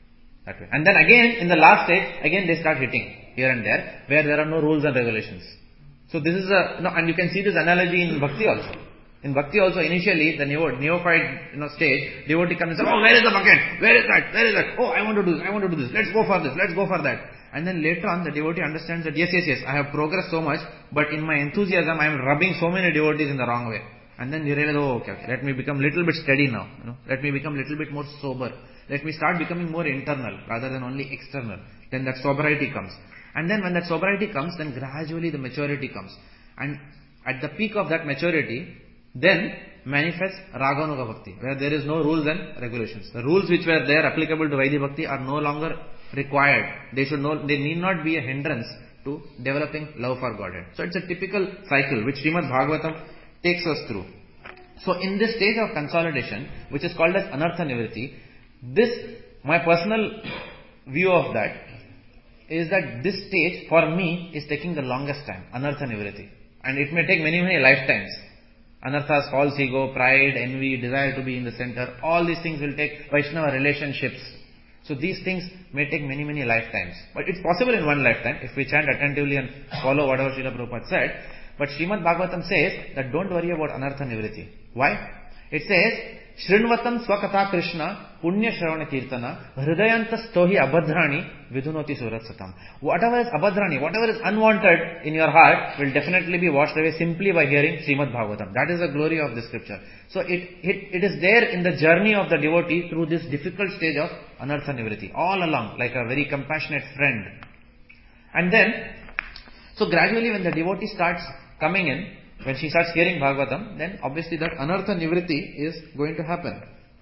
That way. And then again, in the last stage, again they start hitting here and there, where there are no rules and regulations. So this is a, you know, and you can see this analogy in Bhakti also. In Bhakti also, initially, the neo, neophyte, you know, stage, devotee comes and says, oh, where is the bucket? Where is that? Where is that? Oh, I want to do this, I want to do this. Let's go for this, let's go for that. And then later on, the devotee understands that, yes, yes, yes, I have progressed so much, but in my enthusiasm, I am rubbing so many devotees in the wrong way. And then you realize, oh, okay, okay, let me become little bit steady now. You know, let me become little bit more sober. Let me start becoming more internal rather than only external. Then that sobriety comes. And then when that sobriety comes, then gradually the maturity comes. And at the peak of that maturity, then manifests Raganuga Bhakti, where there is no rules and regulations. The rules which were there applicable to Vaidhi Bhakti are no longer required. They should no, they need not be a hindrance to developing love for Godhead. So it's a typical cycle which Srimad Bhagavatam takes us through. So in this stage of consolidation, which is called as Anartha Nivritti, this, my personal view of that is that this stage for me is taking the longest time, Anartha Nivritti. And it may take many, many lifetimes. Anarthas, false ego, pride, envy, desire to be in the center, all these things will take Vaishnava relationships. So these things may take many, many lifetimes. But it's possible in one lifetime if we chant attentively and follow whatever Srila Prabhupada said. But Srimad Bhagavatam says that don't worry about Anartha Nivritti. Why? It says, Shrinvatam Swakatha Krishna Punya Shravana Kirtana Hridayanta Stohi Abhadrani Vidunoti Suratsatam. Whatever is Abhadrani, whatever is unwanted in your heart will definitely be washed away simply by hearing Srimad Bhagavatam. That is the glory of the scripture. So it, it, it is there in the journey of the devotee through this difficult stage of Anartha Nivritti. All along, like a very compassionate friend. And then, so gradually when the devotee starts coming in, when she starts hearing Bhagavatam, then obviously that Anartha Nivritti is going to happen.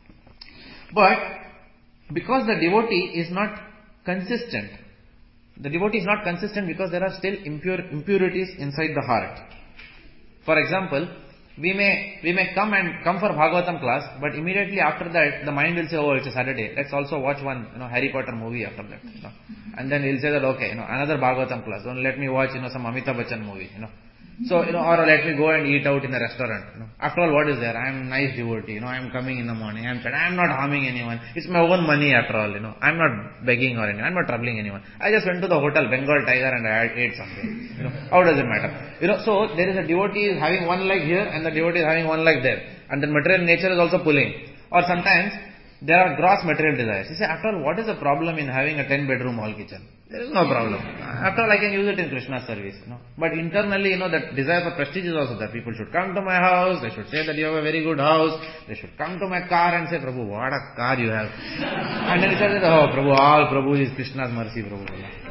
But because the devotee is not consistent, the devotee is not consistent because there are still impure, impurities inside the heart. For example, we may we may come and come for Bhagavatam class, but immediately after that the mind will say, oh, it's a Saturday, let's also watch one, you know, Harry Potter movie after that, you know. And then we'll say that, okay, you know, another Bhagavatam class, don't let me watch, you know, some Amitabh Bachchan movie, you know. So, you know, or let me go and eat out in a restaurant. You know. After all, what is there? I am a nice devotee, you know, I am coming in the morning, I am I am not harming anyone. It's my own money after all, you know. I am not begging or anything, I am not troubling anyone. I just went to the hotel, Bengal Tiger, and I ate something. You know, how does it matter? You know, so there is a devotee having one leg here and the devotee is having one leg there. And the material nature is also pulling. Or sometimes there are gross material desires. You say, after all, what is the problem in having a ten bedroom hall kitchen? There is no problem. After all, I can use it in Krishna's service. You know. But internally, you know, that desire for prestige is also there. People should come to my house, they should say that you have a very good house, they should come to my car and say, Prabhu, what a car you have. And then he says, oh, Prabhu, all Prabhu is Krishna's mercy, Prabhu.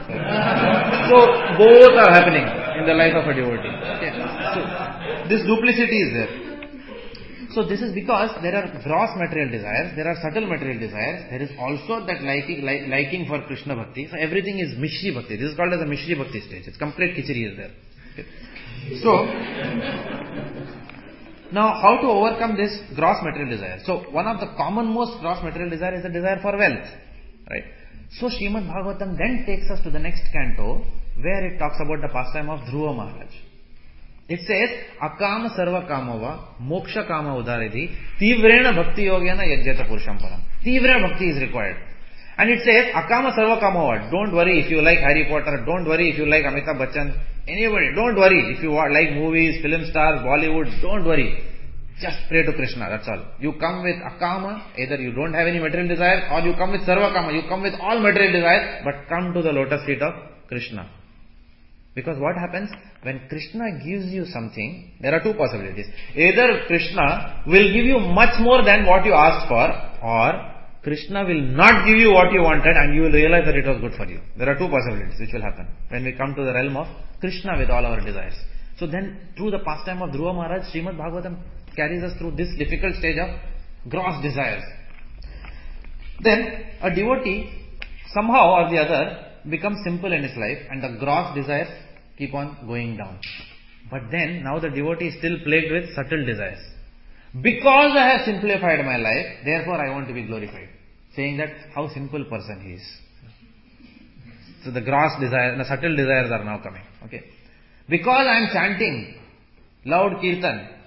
So, both are happening in the life of a devotee. Okay. So, this duplicity is there. So this is because there are gross material desires, there are subtle material desires, there is also that liking, like, liking for Krishna Bhakti. So everything is Mishri Bhakti. This is called as a Mishri Bhakti stage. It's complete khichdi is there. Okay. So, now how to overcome this gross material desire? So one of the commonmost gross material desire is the desire for wealth. Right? So Srimad Bhagavatam then takes us to the next canto where it talks about the pastime of Dhruva Maharaj. It says, Akama sarva kamava, moksha kama udaridhi, tivrena bhakti yogena yajjata purusham param. Tivrena bhakti is required. And it says, Akama sarva kamava, don't worry if you like Harry Potter, don't worry if you like Amitabh Bachchan, anybody, don't worry if you like movies, film stars, Bollywood, don't worry. Just pray to Krishna, that's all. You come with Akama, either you don't have any material desire, or you come with sarva kama, you come with all material desire, but come to the lotus feet of Krishna. Because what happens, when Krishna gives you something, there are two possibilities. Either Krishna will give you much more than what you asked for, or Krishna will not give you what you wanted and you will realize that it was good for you. There are two possibilities which will happen when we come to the realm of Krishna with all our desires. So then, through the pastime of Dhruva Maharaj, Srimad Bhagavatam carries us through this difficult stage of gross desires. Then, a devotee, somehow or the other, becomes simple in his life and the gross desires keep on going down. But then, now the devotee is still plagued with subtle desires. Because I have simplified my life, therefore I want to be glorified. Saying that, how simple person he is. So the gross desires, the subtle desires are now coming. Okay. Because I am chanting loud kirtan,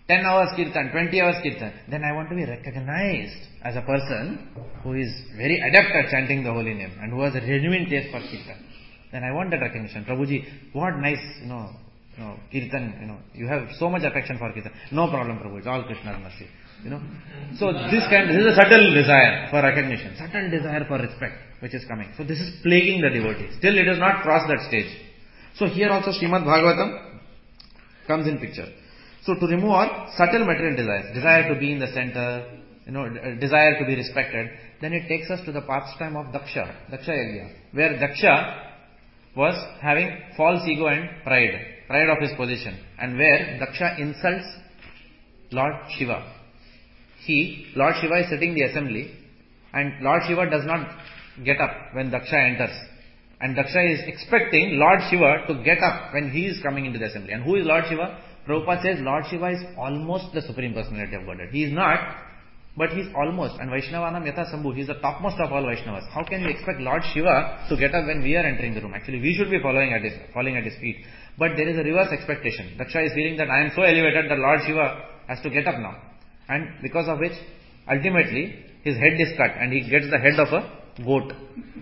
ten hours kirtan, twenty hours kirtan, then I want to be recognized as a person who is very adept at chanting the holy name and who has a genuine taste for kirtan. Then I want that recognition. Prabhuji, what nice, you know, you know, kirtan, you know, you have so much affection for kirtan. No problem, Prabhu, it's all Krishna's mercy. You know. So this kind, this is a subtle desire for recognition, subtle desire for respect, which is coming. So this is plaguing the devotee. Still it has not crossed that stage. So here also Srimad Bhagavatam comes in picture. So to remove all subtle material desires, desire to be in the center, you know, desire to be respected, then it takes us to the pastime of Daksha, Daksha Yajna, where Daksha was having false ego and pride, pride of his position, and where Daksha insults Lord Shiva. He, Lord Shiva is sitting in the assembly, and Lord Shiva does not get up when Daksha enters. And Daksha is expecting Lord Shiva to get up when he is coming into the assembly. And who is Lord Shiva? Prabhupada says Lord Shiva is almost the Supreme Personality of Godhead. He is not, but he is almost. And Vaishnavanam Yatha Sambhu, he is the topmost of all Vaishnavas. How can we expect Lord Shiva to get up when we are entering the room? Actually, we should be following at his, falling at his feet. But there is a reverse expectation. Daksha is feeling that I am so elevated that Lord Shiva has to get up now. And because of which, ultimately, his head is cut and he gets the head of a goat.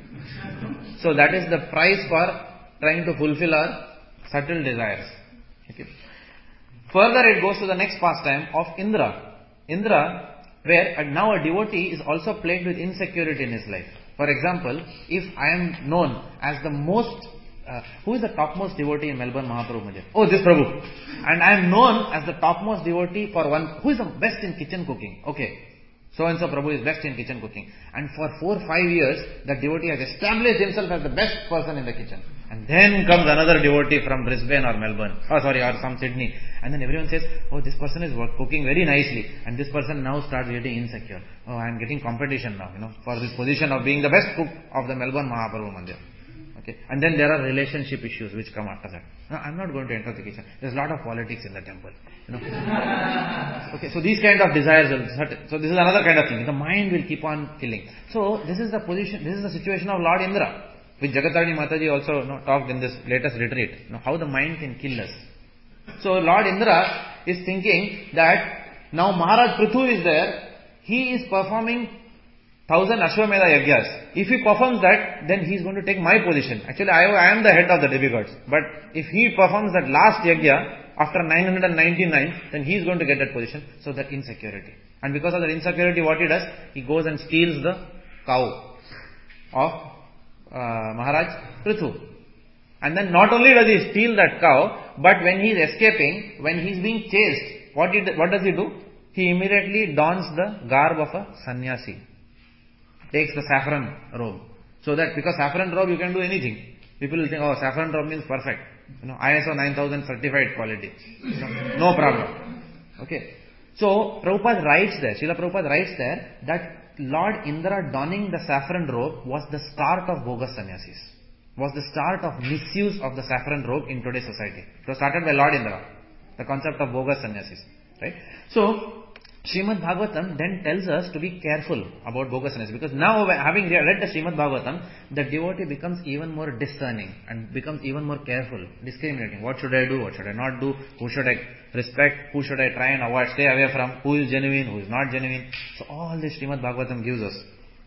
So that is the price for trying to fulfill our subtle desires. Okay. Further it goes to the next pastime of Indra. Indra, where now a devotee is also plagued with insecurity in his life. For example, if I am known as the most, uh, who is the topmost devotee in Melbourne Mahaprabhu Mandir? Oh, this Prabhu. And I am known as the topmost devotee for one, who is the best in kitchen cooking? Okay. So and so Prabhu is best in kitchen cooking. And for four, five years, that devotee has established himself as the best person in the kitchen. And then comes another devotee from Brisbane or Melbourne, oh sorry, or some Sydney. And then everyone says, oh, this person is work, cooking very nicely. And this person now starts getting insecure. Oh, I am getting competition now, you know, for this position of being the best cook of the Melbourne Mahaprabhu Mandir. Okay. And then there are relationship issues which come after that. No, I'm not going to enter the kitchen. There's a lot of politics in the temple. You know. Okay, so these kind of desires will certain. So this is another kind of thing. The mind will keep on killing. So this is the position, this is the situation of Lord Indra, which Jagattarani Mataji also, you know, talked in this latest retreat. You know, how the mind can kill us. So Lord Indra is thinking that now Maharaj Prithu is there. He is performing thousand Ashwamedha Yagyas. If he performs that, then he is going to take my position. Actually, I, I am the head of the demigods. But if he performs that last Yagya after nine hundred ninety-nine, then he is going to get that position. So that insecurity. And because of that insecurity, what he does? He goes and steals the cow of uh, Maharaj Prithu. And then not only does he steal that cow, but when he is escaping, when he is being chased, what, he, what does he do? He immediately dons the garb of a sannyasi. Takes the saffron robe. So that, because saffron robe you can do anything. People will think, oh, saffron robe means perfect. You know, I S O nine thousand certified quality. You know, no problem. Okay. So, Prabhupada writes there, Srila Prabhupada writes there, that Lord Indra donning the saffron robe was the start of bogus sannyasis. Was the start of misuse of the saffron robe in today's society. It was started by Lord Indra. The concept of bogus sannyasis. Right? So, Srimad Bhagavatam then tells us to be careful about bogus sannyasis, because now having read the Srimad Bhagavatam, the devotee becomes even more discerning and becomes even more careful, discriminating. What should I do? What should I not do? Who should I respect? Who should I try and avoid, stay away from? Who is genuine? Who is not genuine? So all this Srimad Bhagavatam gives us.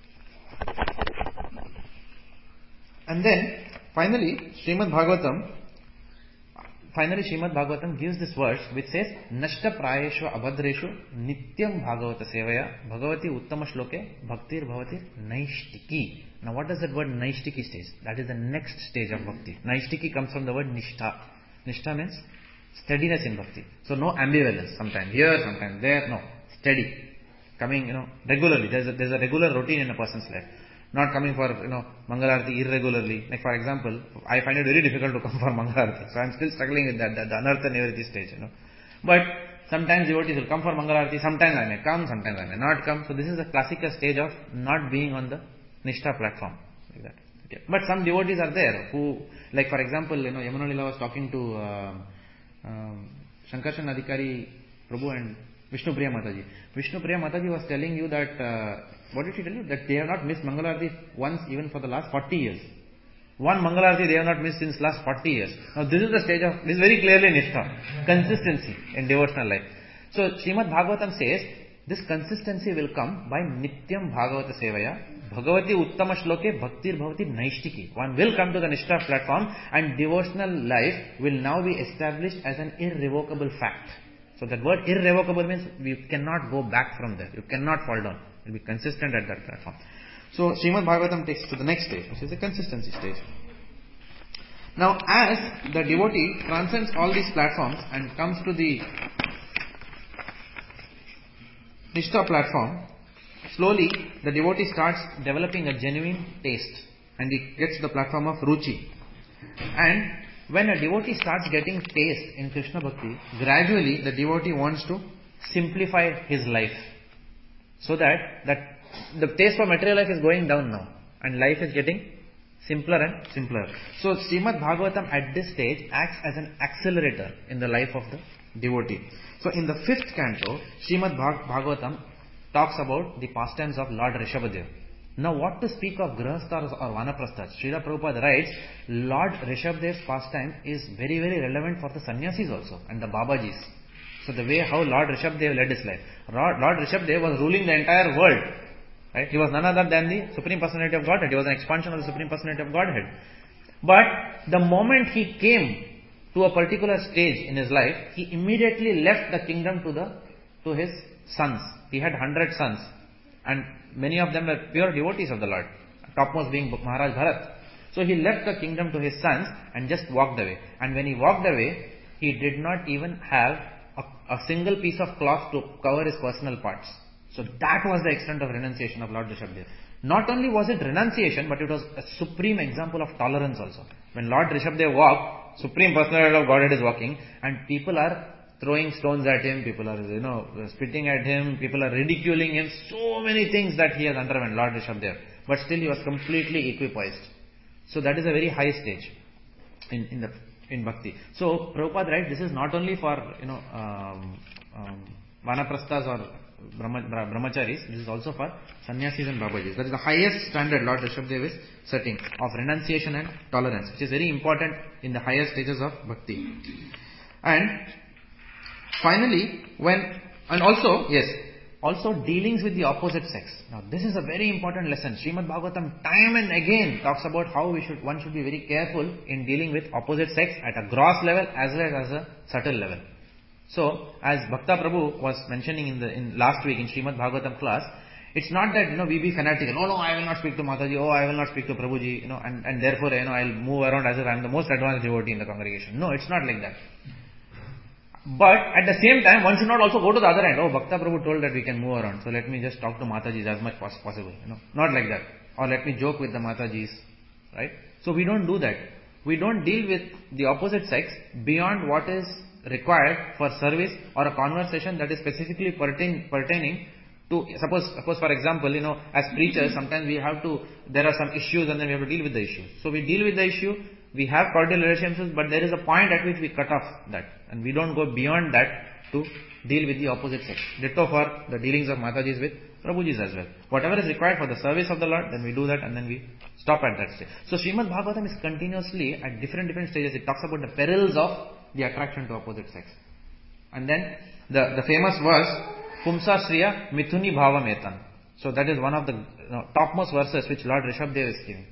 And then finally Srimad Bhagavatam Finally, Srimad Bhagavatam gives this verse which says, Nashta prayeshu abhadreshu nityam bhagavata sevaya bhagavati uttama shloke bhaktir bhavati naishtiki. Now what does that word naishtiki stage? That is the next stage of bhakti. Naishtiki comes from the word nishtha. Nishtha means steadiness in bhakti. So no ambivalence. Sometimes here, sometimes there. No. Steady. Coming, you know, regularly. There's a, there's a regular routine in a person's life. Not coming for, you know, Mangalarti irregularly. Like for example, I find it very difficult to come for Mangalarti. So I'm still struggling with that, that the Anartha Nivriti stage, you know. But sometimes devotees will come for Mangalarti, sometimes I may come, sometimes I may not come. So this is the classical stage of not being on the Nishtha platform. Like that. Okay. But some devotees are there who, like for example, you know, Yamuna Lila was talking to um, um, Shankarshan Adhikari Prabhu and Vishnu Priya Mataji. Vishnu Priya Mataji was telling you that, uh, what did she tell you? That they have not missed Mangalarti once even for the last forty years. One Mangalarti they have not missed since last forty years. Now this is the stage of, this is very clearly Nishtha, consistency in devotional life. So Srimad Bhagavatam says, this consistency will come by Nityam Bhagavata Sevaya, Bhagavati Uttama Shloke, Bhaktir Bhavati Naishtiki. One will come to the Nishtha platform and devotional life will now be established as an irrevocable fact. So that word irrevocable means we cannot go back from there. You cannot fall down. You will be consistent at that platform. So Srimad Bhagavatam takes to the next stage, which is the consistency stage. Now as the devotee transcends all these platforms and comes to the Nishtha platform, slowly the devotee starts developing a genuine taste and he gets to the platform of Ruchi. And when a devotee starts getting taste in Krishna Bhakti, gradually the devotee wants to simplify his life. So that, that the taste for material life is going down now and life is getting simpler and simpler. So Srimad Bhagavatam at this stage acts as an accelerator in the life of the devotee. So in the fifth canto, Srimad Bhagavatam talks about the pastimes of Lord Rishabhadev. Now what to speak of Grihasthas or Vanaprasthas? Srila Prabhupada writes, Lord Rishabhadev's pastime is very very relevant for the sannyasis also and the Babajis. So the way how Lord Rishabhadev led his life. Lord, Lord Rishabhadev was ruling the entire world. Right? He was none other than the Supreme Personality of Godhead. He was an expansion of the Supreme Personality of Godhead. But the moment he came to a particular stage in his life, he immediately left the kingdom to the to his sons. He had hundred sons, and many of them were pure devotees of the Lord, topmost being Maharaj Bharat. So he left the kingdom to his sons and just walked away. And when he walked away, he did not even have a, a single piece of cloth to cover his personal parts. So that was the extent of renunciation of Lord Rishabhadev. Not only was it renunciation, but it was a supreme example of tolerance also. When Lord Rishabhadev walked, Supreme Personality of Godhead is walking, and people are throwing stones at him, people are, you know, spitting at him, people are ridiculing him, so many things that he has underwent, Lord Rishabhadev. But still he was completely equipoised. So that is a very high stage in, in the in bhakti. So Prabhupada writes, this is not only for, you know, um, um, Vanaprasthas or Brahma, Brahmacharis, this is also for sannyasis and Babajis. That is the highest standard Lord Rishabhadev is setting of renunciation and tolerance, which is very important in the higher stages of bhakti. And finally, when, and also, yes, also dealings with the opposite sex. Now this is a very important lesson. Srimad Bhagavatam time and again talks about how we should, one should be very careful in dealing with opposite sex at a gross level as well as a subtle level. So, as Bhakta Prabhu was mentioning in the in last week in Srimad Bhagavatam class, it's not that, you know, we be fanatical. Oh no, I will not speak to Mataji. Oh, I will not speak to Prabhuji. You know, and, and therefore, you know, I'll move around as if I am the most advanced devotee in the congregation. No, it's not like that. But at the same time, one should not also go to the other end. Oh, Bhakta Prabhu told that we can move around, so let me just talk to Matajis as much as possible. You know, not like that. Or let me joke with the Matajis, right? So we don't do that. We don't deal with the opposite sex beyond what is required for service or a conversation that is specifically pertain, pertaining to, suppose, suppose for example, you know, as preachers, sometimes we have to, there are some issues and then we have to deal with the issue. So we deal with the issue, we have cordial relationships, but there is a point at which we cut off that. And we don't go beyond that to deal with the opposite sex. Ditto for the dealings of Matajis with Prabhujis as well. Whatever is required for the service of the Lord, then we do that and then we stop at that stage. So Srimad Bhagavatam is continuously at different different stages. It talks about the perils of the attraction to opposite sex. And then the, the famous verse, Pumsa Shriya Mithuni Bhava Metan. So that is one of the, you know, topmost verses which Lord Rishabhadev is giving.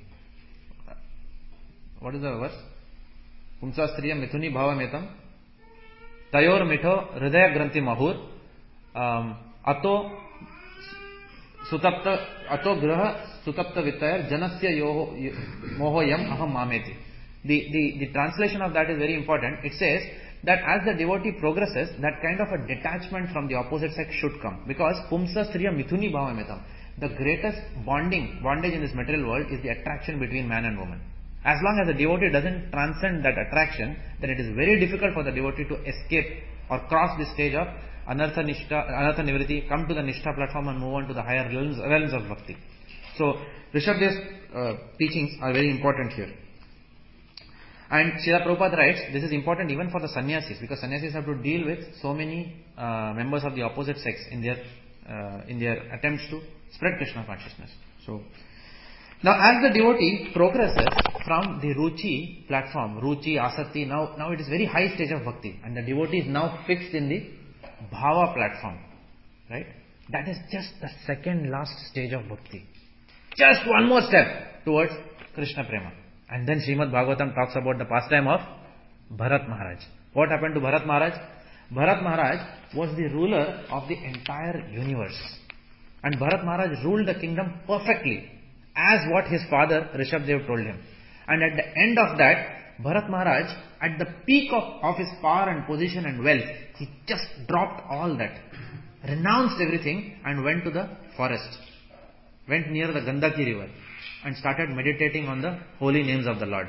What is the verse? Pumsa Shriya Mithuni Bhava Metam. Tayor Mitho Hridaya Granthi Mahur. Um, Ato Sutapta Ato Graha Sutapta Vittayar Janasya Yoho Mohoyam Aham Mameti. The, the, the translation of that is very important. It says that as the devotee progresses, that kind of a detachment from the opposite sex should come. Because Pumsa Striya Mithuni Bhava Metam. The greatest bonding, bondage in this material world is the attraction between man and woman. As long as the devotee doesn't transcend that attraction, then it is very difficult for the devotee to escape or cross the stage of Anartha Nishtha, Anartha Nivriti, come to the Nishtha platform and move on to the higher realms, realms of Bhakti. So, Rishabhadev's uh, teachings are very important here. And Srila Prabhupada writes, this is important even for the sannyasis, because sannyasis have to deal with so many uh, members of the opposite sex in their uh, in their attempts to spread Krishna consciousness. So, now as the devotee progresses from the Ruchi platform, Ruchi, Asakti, now, now it is very high stage of Bhakti, and the devotee is now fixed in the bhava platform, right? That is just the second last stage of bhakti. Just one more step towards Krishna Prema. And then Srimad Bhagavatam talks about the pastime of Bharat Maharaj. What happened to Bharat Maharaj? Bharat Maharaj was the ruler of the entire universe. And Bharat Maharaj ruled the kingdom perfectly, as what his father Rishabdev told him. And at the end of that, Bharat Maharaj, at the peak of, of his power and position and wealth, he just dropped all that, renounced everything and went to the forest, went near the Gandaki river and started meditating on the holy names of the Lord.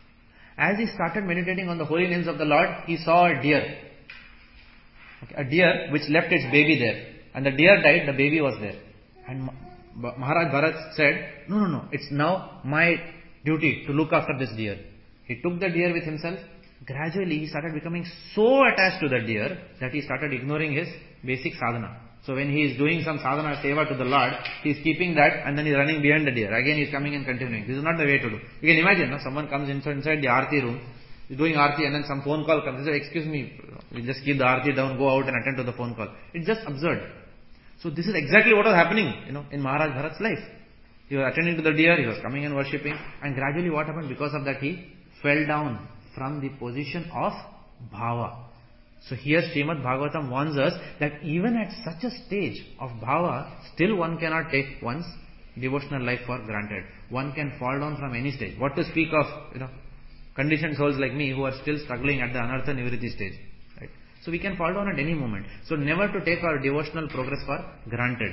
As he started meditating on the holy names of the Lord, he saw a deer. Okay, a deer which left its baby there. And the deer died, the baby was there. And Maharaj Bharat said, no, no, no, it's now my duty to look after this deer. He took the deer with himself. Gradually he started becoming so attached to the deer that he started ignoring his basic sadhana. So when he is doing some sadhana seva to the Lord, he is keeping that and then he is running behind the deer. Again he is coming and continuing. This is not the way to do. You can imagine, no? Someone comes inside, inside the Aarti room, he is doing Aarti and then some phone call comes. He says, excuse me, you just keep the Aarti down, go out and attend to the phone call. It's just absurd. So this is exactly what was happening, you know, in Maharaj Bharat's life. He was attending to the deer, he was coming and worshipping, and gradually what happened? Because of that he fell down from the position of bhava. So here Srimad Bhagavatam warns us that even at such a stage of bhava, still one cannot take one's devotional life for granted. One can fall down from any stage. What to speak of, you know, conditioned souls like me who are still struggling at the Anartha Nivritti stage. Right? So we can fall down at any moment. So never to take our devotional progress for granted.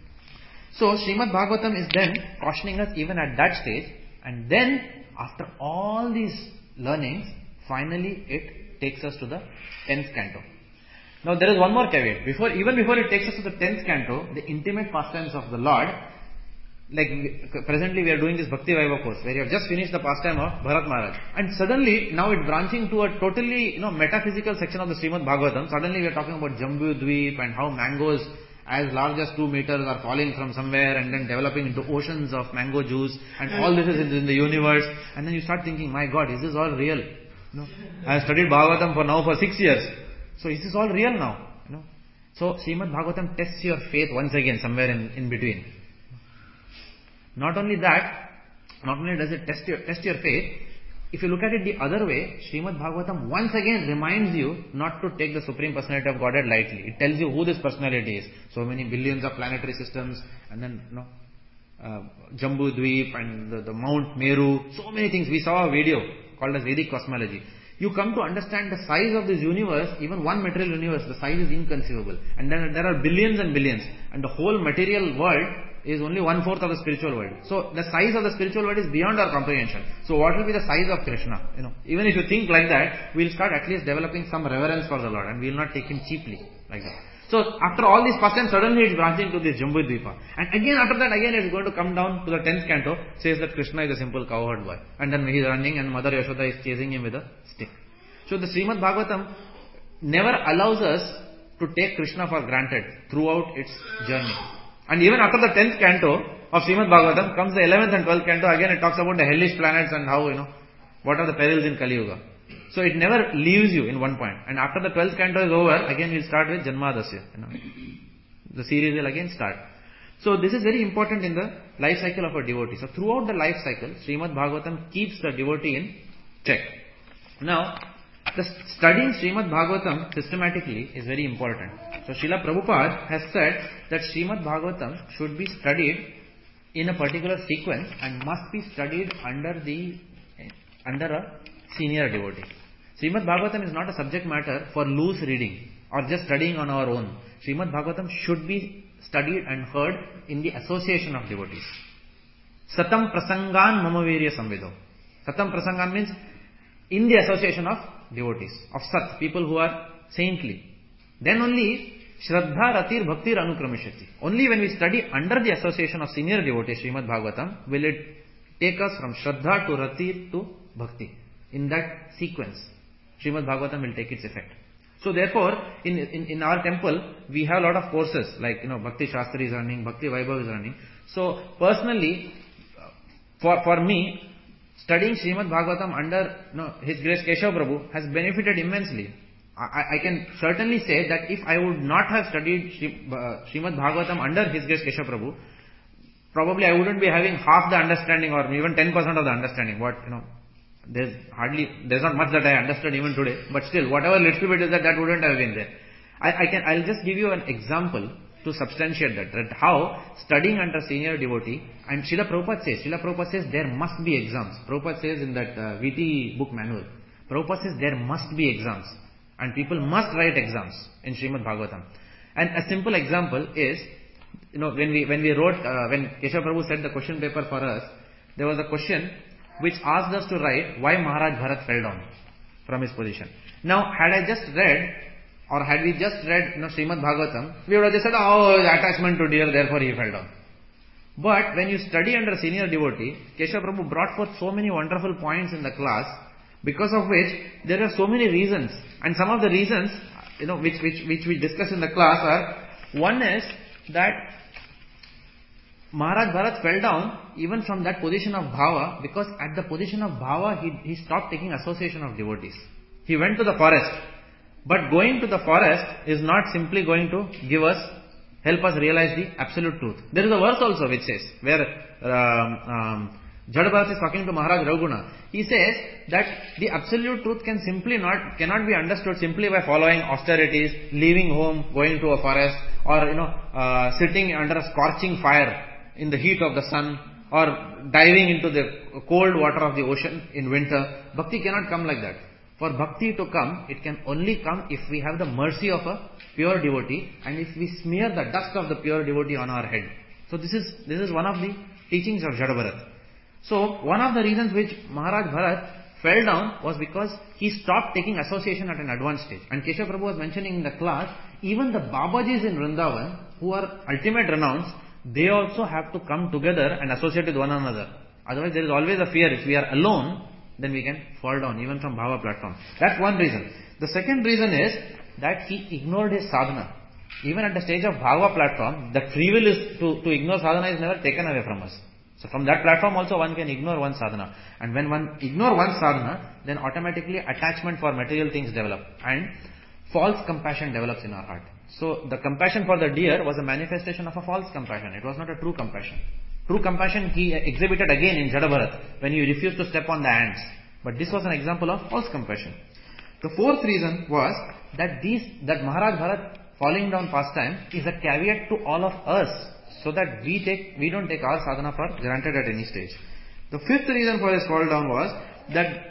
So Srimad Bhagavatam is then cautioning us even at that stage, and then after all these learnings, finally it takes us to the tenth canto. Now there is one more caveat. Before, even before it takes us to the tenth canto, the intimate pastimes of the Lord, like we, presently we are doing this Bhakti Vaibhav course, where you have just finished the pastime of Bharat Maharaj. And suddenly, now it's branching to a totally, you know, metaphysical section of the Srimad Bhagavatam. Suddenly we are talking about Jambu Dweep and how mangoes as large as two meters are falling from somewhere and then developing into oceans of mango juice, and all this is in the universe. And then you start thinking, my God, is this all real? You know, I have studied Bhagavatam for now for six years. So is this all real now? You know? So Srimad Bhagavatam tests your faith once again somewhere in, in between. Not only that, not only does it test your, test your faith, if you look at it the other way, Srimad Bhagavatam once again reminds you not to take the Supreme Personality of Godhead lightly. It tells you who this personality is. So many billions of planetary systems, and then, you know, uh, Jambu Dweep and the, the Mount Meru, so many things. We saw a video called as Vedic Cosmology. You come to understand the size of this universe, even one material universe, the size is inconceivable. And then there are billions and billions. And the whole material world is only one-fourth of the spiritual world. So the size of the spiritual world is beyond our comprehension. So what will be the size of Krishna? You know, even if you think like that, we'll start at least developing some reverence for the Lord, and we will not take him cheaply like that. So after all these pastimes, suddenly it's branching to this Jambu Dvipa. And again after that, again it's going to come down to the tenth canto, says that Krishna is a simple cowherd boy. And then he is running and Mother Yashoda is chasing him with a stick. So the Srimad Bhagavatam never allows us to take Krishna for granted throughout its journey. And even after the tenth canto of Srimad Bhagavatam comes the eleventh and twelfth canto, again it talks about the hellish planets and how, you know, what are the perils in Kali Yuga. So it never leaves you in one point. And after the twelfth canto is over, again we'll start with Janmadasya. You know, the series will again start. So this is very important in the life cycle of a devotee. So throughout the life cycle, Srimad Bhagavatam keeps the devotee in check. Now, the studying Srimad Bhagavatam systematically is very important. So Srila Prabhupada has said that Srimad Bhagavatam should be studied in a particular sequence and must be studied under the under a senior devotee. Srimad Bhagavatam is not a subject matter for loose reading or just studying on our own. Srimad Bhagavatam should be studied and heard in the association of devotees. Satam prasangan mama virya samvido. Satam prasangan means in the association of devotees, of sat, people who are saintly. Then only Shraddha Ratir Bhaktir Anukramishati. Only when we study under the association of senior devotees, Srimad Bhagavatam, will it take us from Shraddha to Ratir to Bhakti. In that sequence, Srimad Bhagavatam will take its effect. So therefore, in, in, in our temple, we have a lot of courses, like, you know, Bhakti Shastri is running, Bhakti Vaibhav is running. So personally, for, for me, studying Srimad Bhagavatam under, you know, His Grace Keshav Prabhu has benefited immensely. I, I can certainly say that if I would not have studied Shri, uh, Srimad Bhagavatam under His Grace Keshav Prabhu, probably I wouldn't be having half the understanding or even ten percent of the understanding. What, you know, there's hardly, there's not much that I understood even today, but still, whatever little bit is that, that wouldn't have been there. I, I can, I'll just give you an example to substantiate that, that how studying under senior devotee, and Srila Prabhupada says, Srila Prabhupada says there must be exams. Prabhupada says in that uh, V T book manual, Prabhupada says there must be exams. And people must write exams in Srimad Bhagavatam. And a simple example is, you know, when we when we wrote, uh, when Keshav Prabhu said the question paper for us, there was a question which asked us to write why Maharaj Bharat fell down from his position. Now, had I just read, or had we just read, you know, Srimad Bhagavatam, we would have just said, oh, attachment to deer, therefore he fell down. But when you study under senior devotee, Keshav Prabhu brought forth so many wonderful points in the class, because of which there are so many reasons. And some of the reasons, you know, which, which, which we discuss in the class are, one is that Maharaj Bharat fell down even from that position of bhava, because at the position of bhava, he, he stopped taking association of devotees. He went to the forest. But going to the forest is not simply going to give us, help us realize the absolute truth. There is a verse also which says, where um, um, Jada Bharat is talking to Maharaj Raghuguna. He says that the absolute truth can simply not, cannot be understood simply by following austerities, leaving home, going to a forest, or, you know, uh, sitting under a scorching fire in the heat of the sun, or diving into the cold water of the ocean in winter. Bhakti cannot come like that. For bhakti to come, it can only come if we have the mercy of a pure devotee, and if we smear the dust of the pure devotee on our head. So this is, this is one of the teachings of Jada Bharat. So, one of the reasons which Maharaj Bharat fell down was because he stopped taking association at an advanced stage. And Keshav Prabhu was mentioning in the class, even the Babajis in Vrindavan, who are ultimate renounced, they also have to come together and associate with one another. Otherwise, there is always a fear. If we are alone, then we can fall down, even from Bhava platform. That's one reason. The second reason is that he ignored his sadhana. Even at the stage of Bhava platform, the free will is to, to ignore sadhana is never taken away from us. So from that platform also one can ignore one sadhana. And when one ignore one sadhana, then automatically attachment for material things develop. And false compassion develops in our heart. So the compassion for the deer was a manifestation of a false compassion. It was not a true compassion. True compassion he exhibited again in Jada Bharat when he refused to step on the ants. But this was an example of false compassion. The fourth reason was that these, that Maharaj Bharat falling down pastime is a caveat to all of us, so that we take, we don't take our sadhana for granted at any stage. The fifth reason for his fall down was that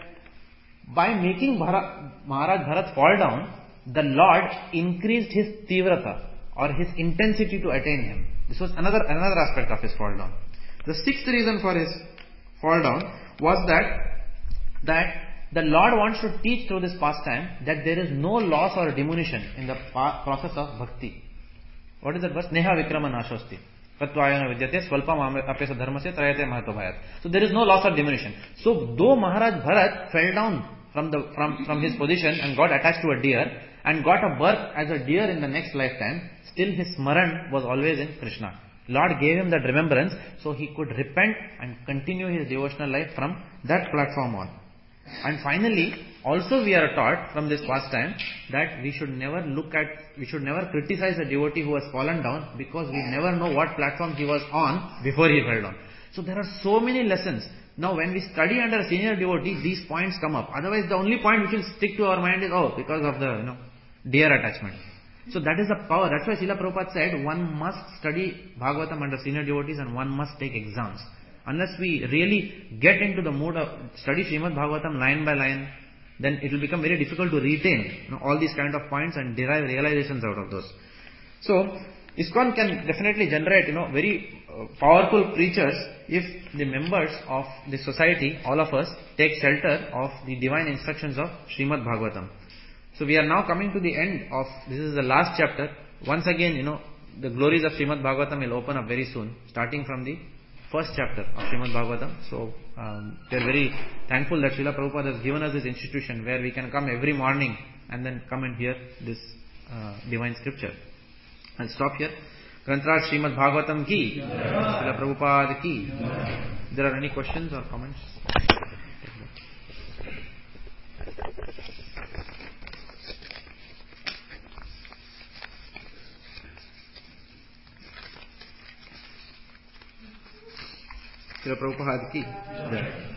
by making Bhara, Maharaj Bharat fall down, the Lord increased his tivrata, or his intensity to attain him. This was another, another aspect of his fall down. The sixth reason for his fall down was that, that the Lord wants to teach through this pastime that there is no loss or diminution in the process of bhakti. What is that verse? Neha vikrama nashosti. Tatvayana vidyate swalpam apesa dharmasya trayate mahatobhayat. So there is no loss or diminution. So though Maharaj Bharat fell down from the from, from his position and got attached to a deer and got a birth as a deer in the next lifetime, still his smaran was always in Krishna. Lord gave him that remembrance so he could repent and continue his devotional life from that platform on. And finally, also we are taught from this pastime that we should never look at, we should never criticize a devotee who has fallen down, because we never know what platform he was on before he fell down. So there are so many lessons. Now when we study under a senior devotee, these points come up. Otherwise the only point which will stick to our mind is, oh, because of the, you know, deer attachment. So that is the power. That's why Srila Prabhupada said one must study Bhagavatam under senior devotees and one must take exams. Unless we really get into the mood of study Srimad Bhagavatam line by line, then it will become very difficult to retain, you know, all these kind of points and derive realizations out of those. So ISKCON can definitely generate, you know, very uh, powerful preachers if the members of the society, all of us, take shelter of the divine instructions of Srimad Bhagavatam. So we are now coming to the end of, this is the last chapter. Once again, you know, the glories of Srimad Bhagavatam will open up very soon, starting from the first chapter of Srimad Bhagavatam. So um, we are very thankful that Srila Prabhupada has given us this institution where we can come every morning and then come and hear this uh, divine scripture. I'll stop here. Grantraj Srimad Bhagavatam ki, Srila Prabhupada ki. If there are any questions or comments? Srila Prabhupada की जय।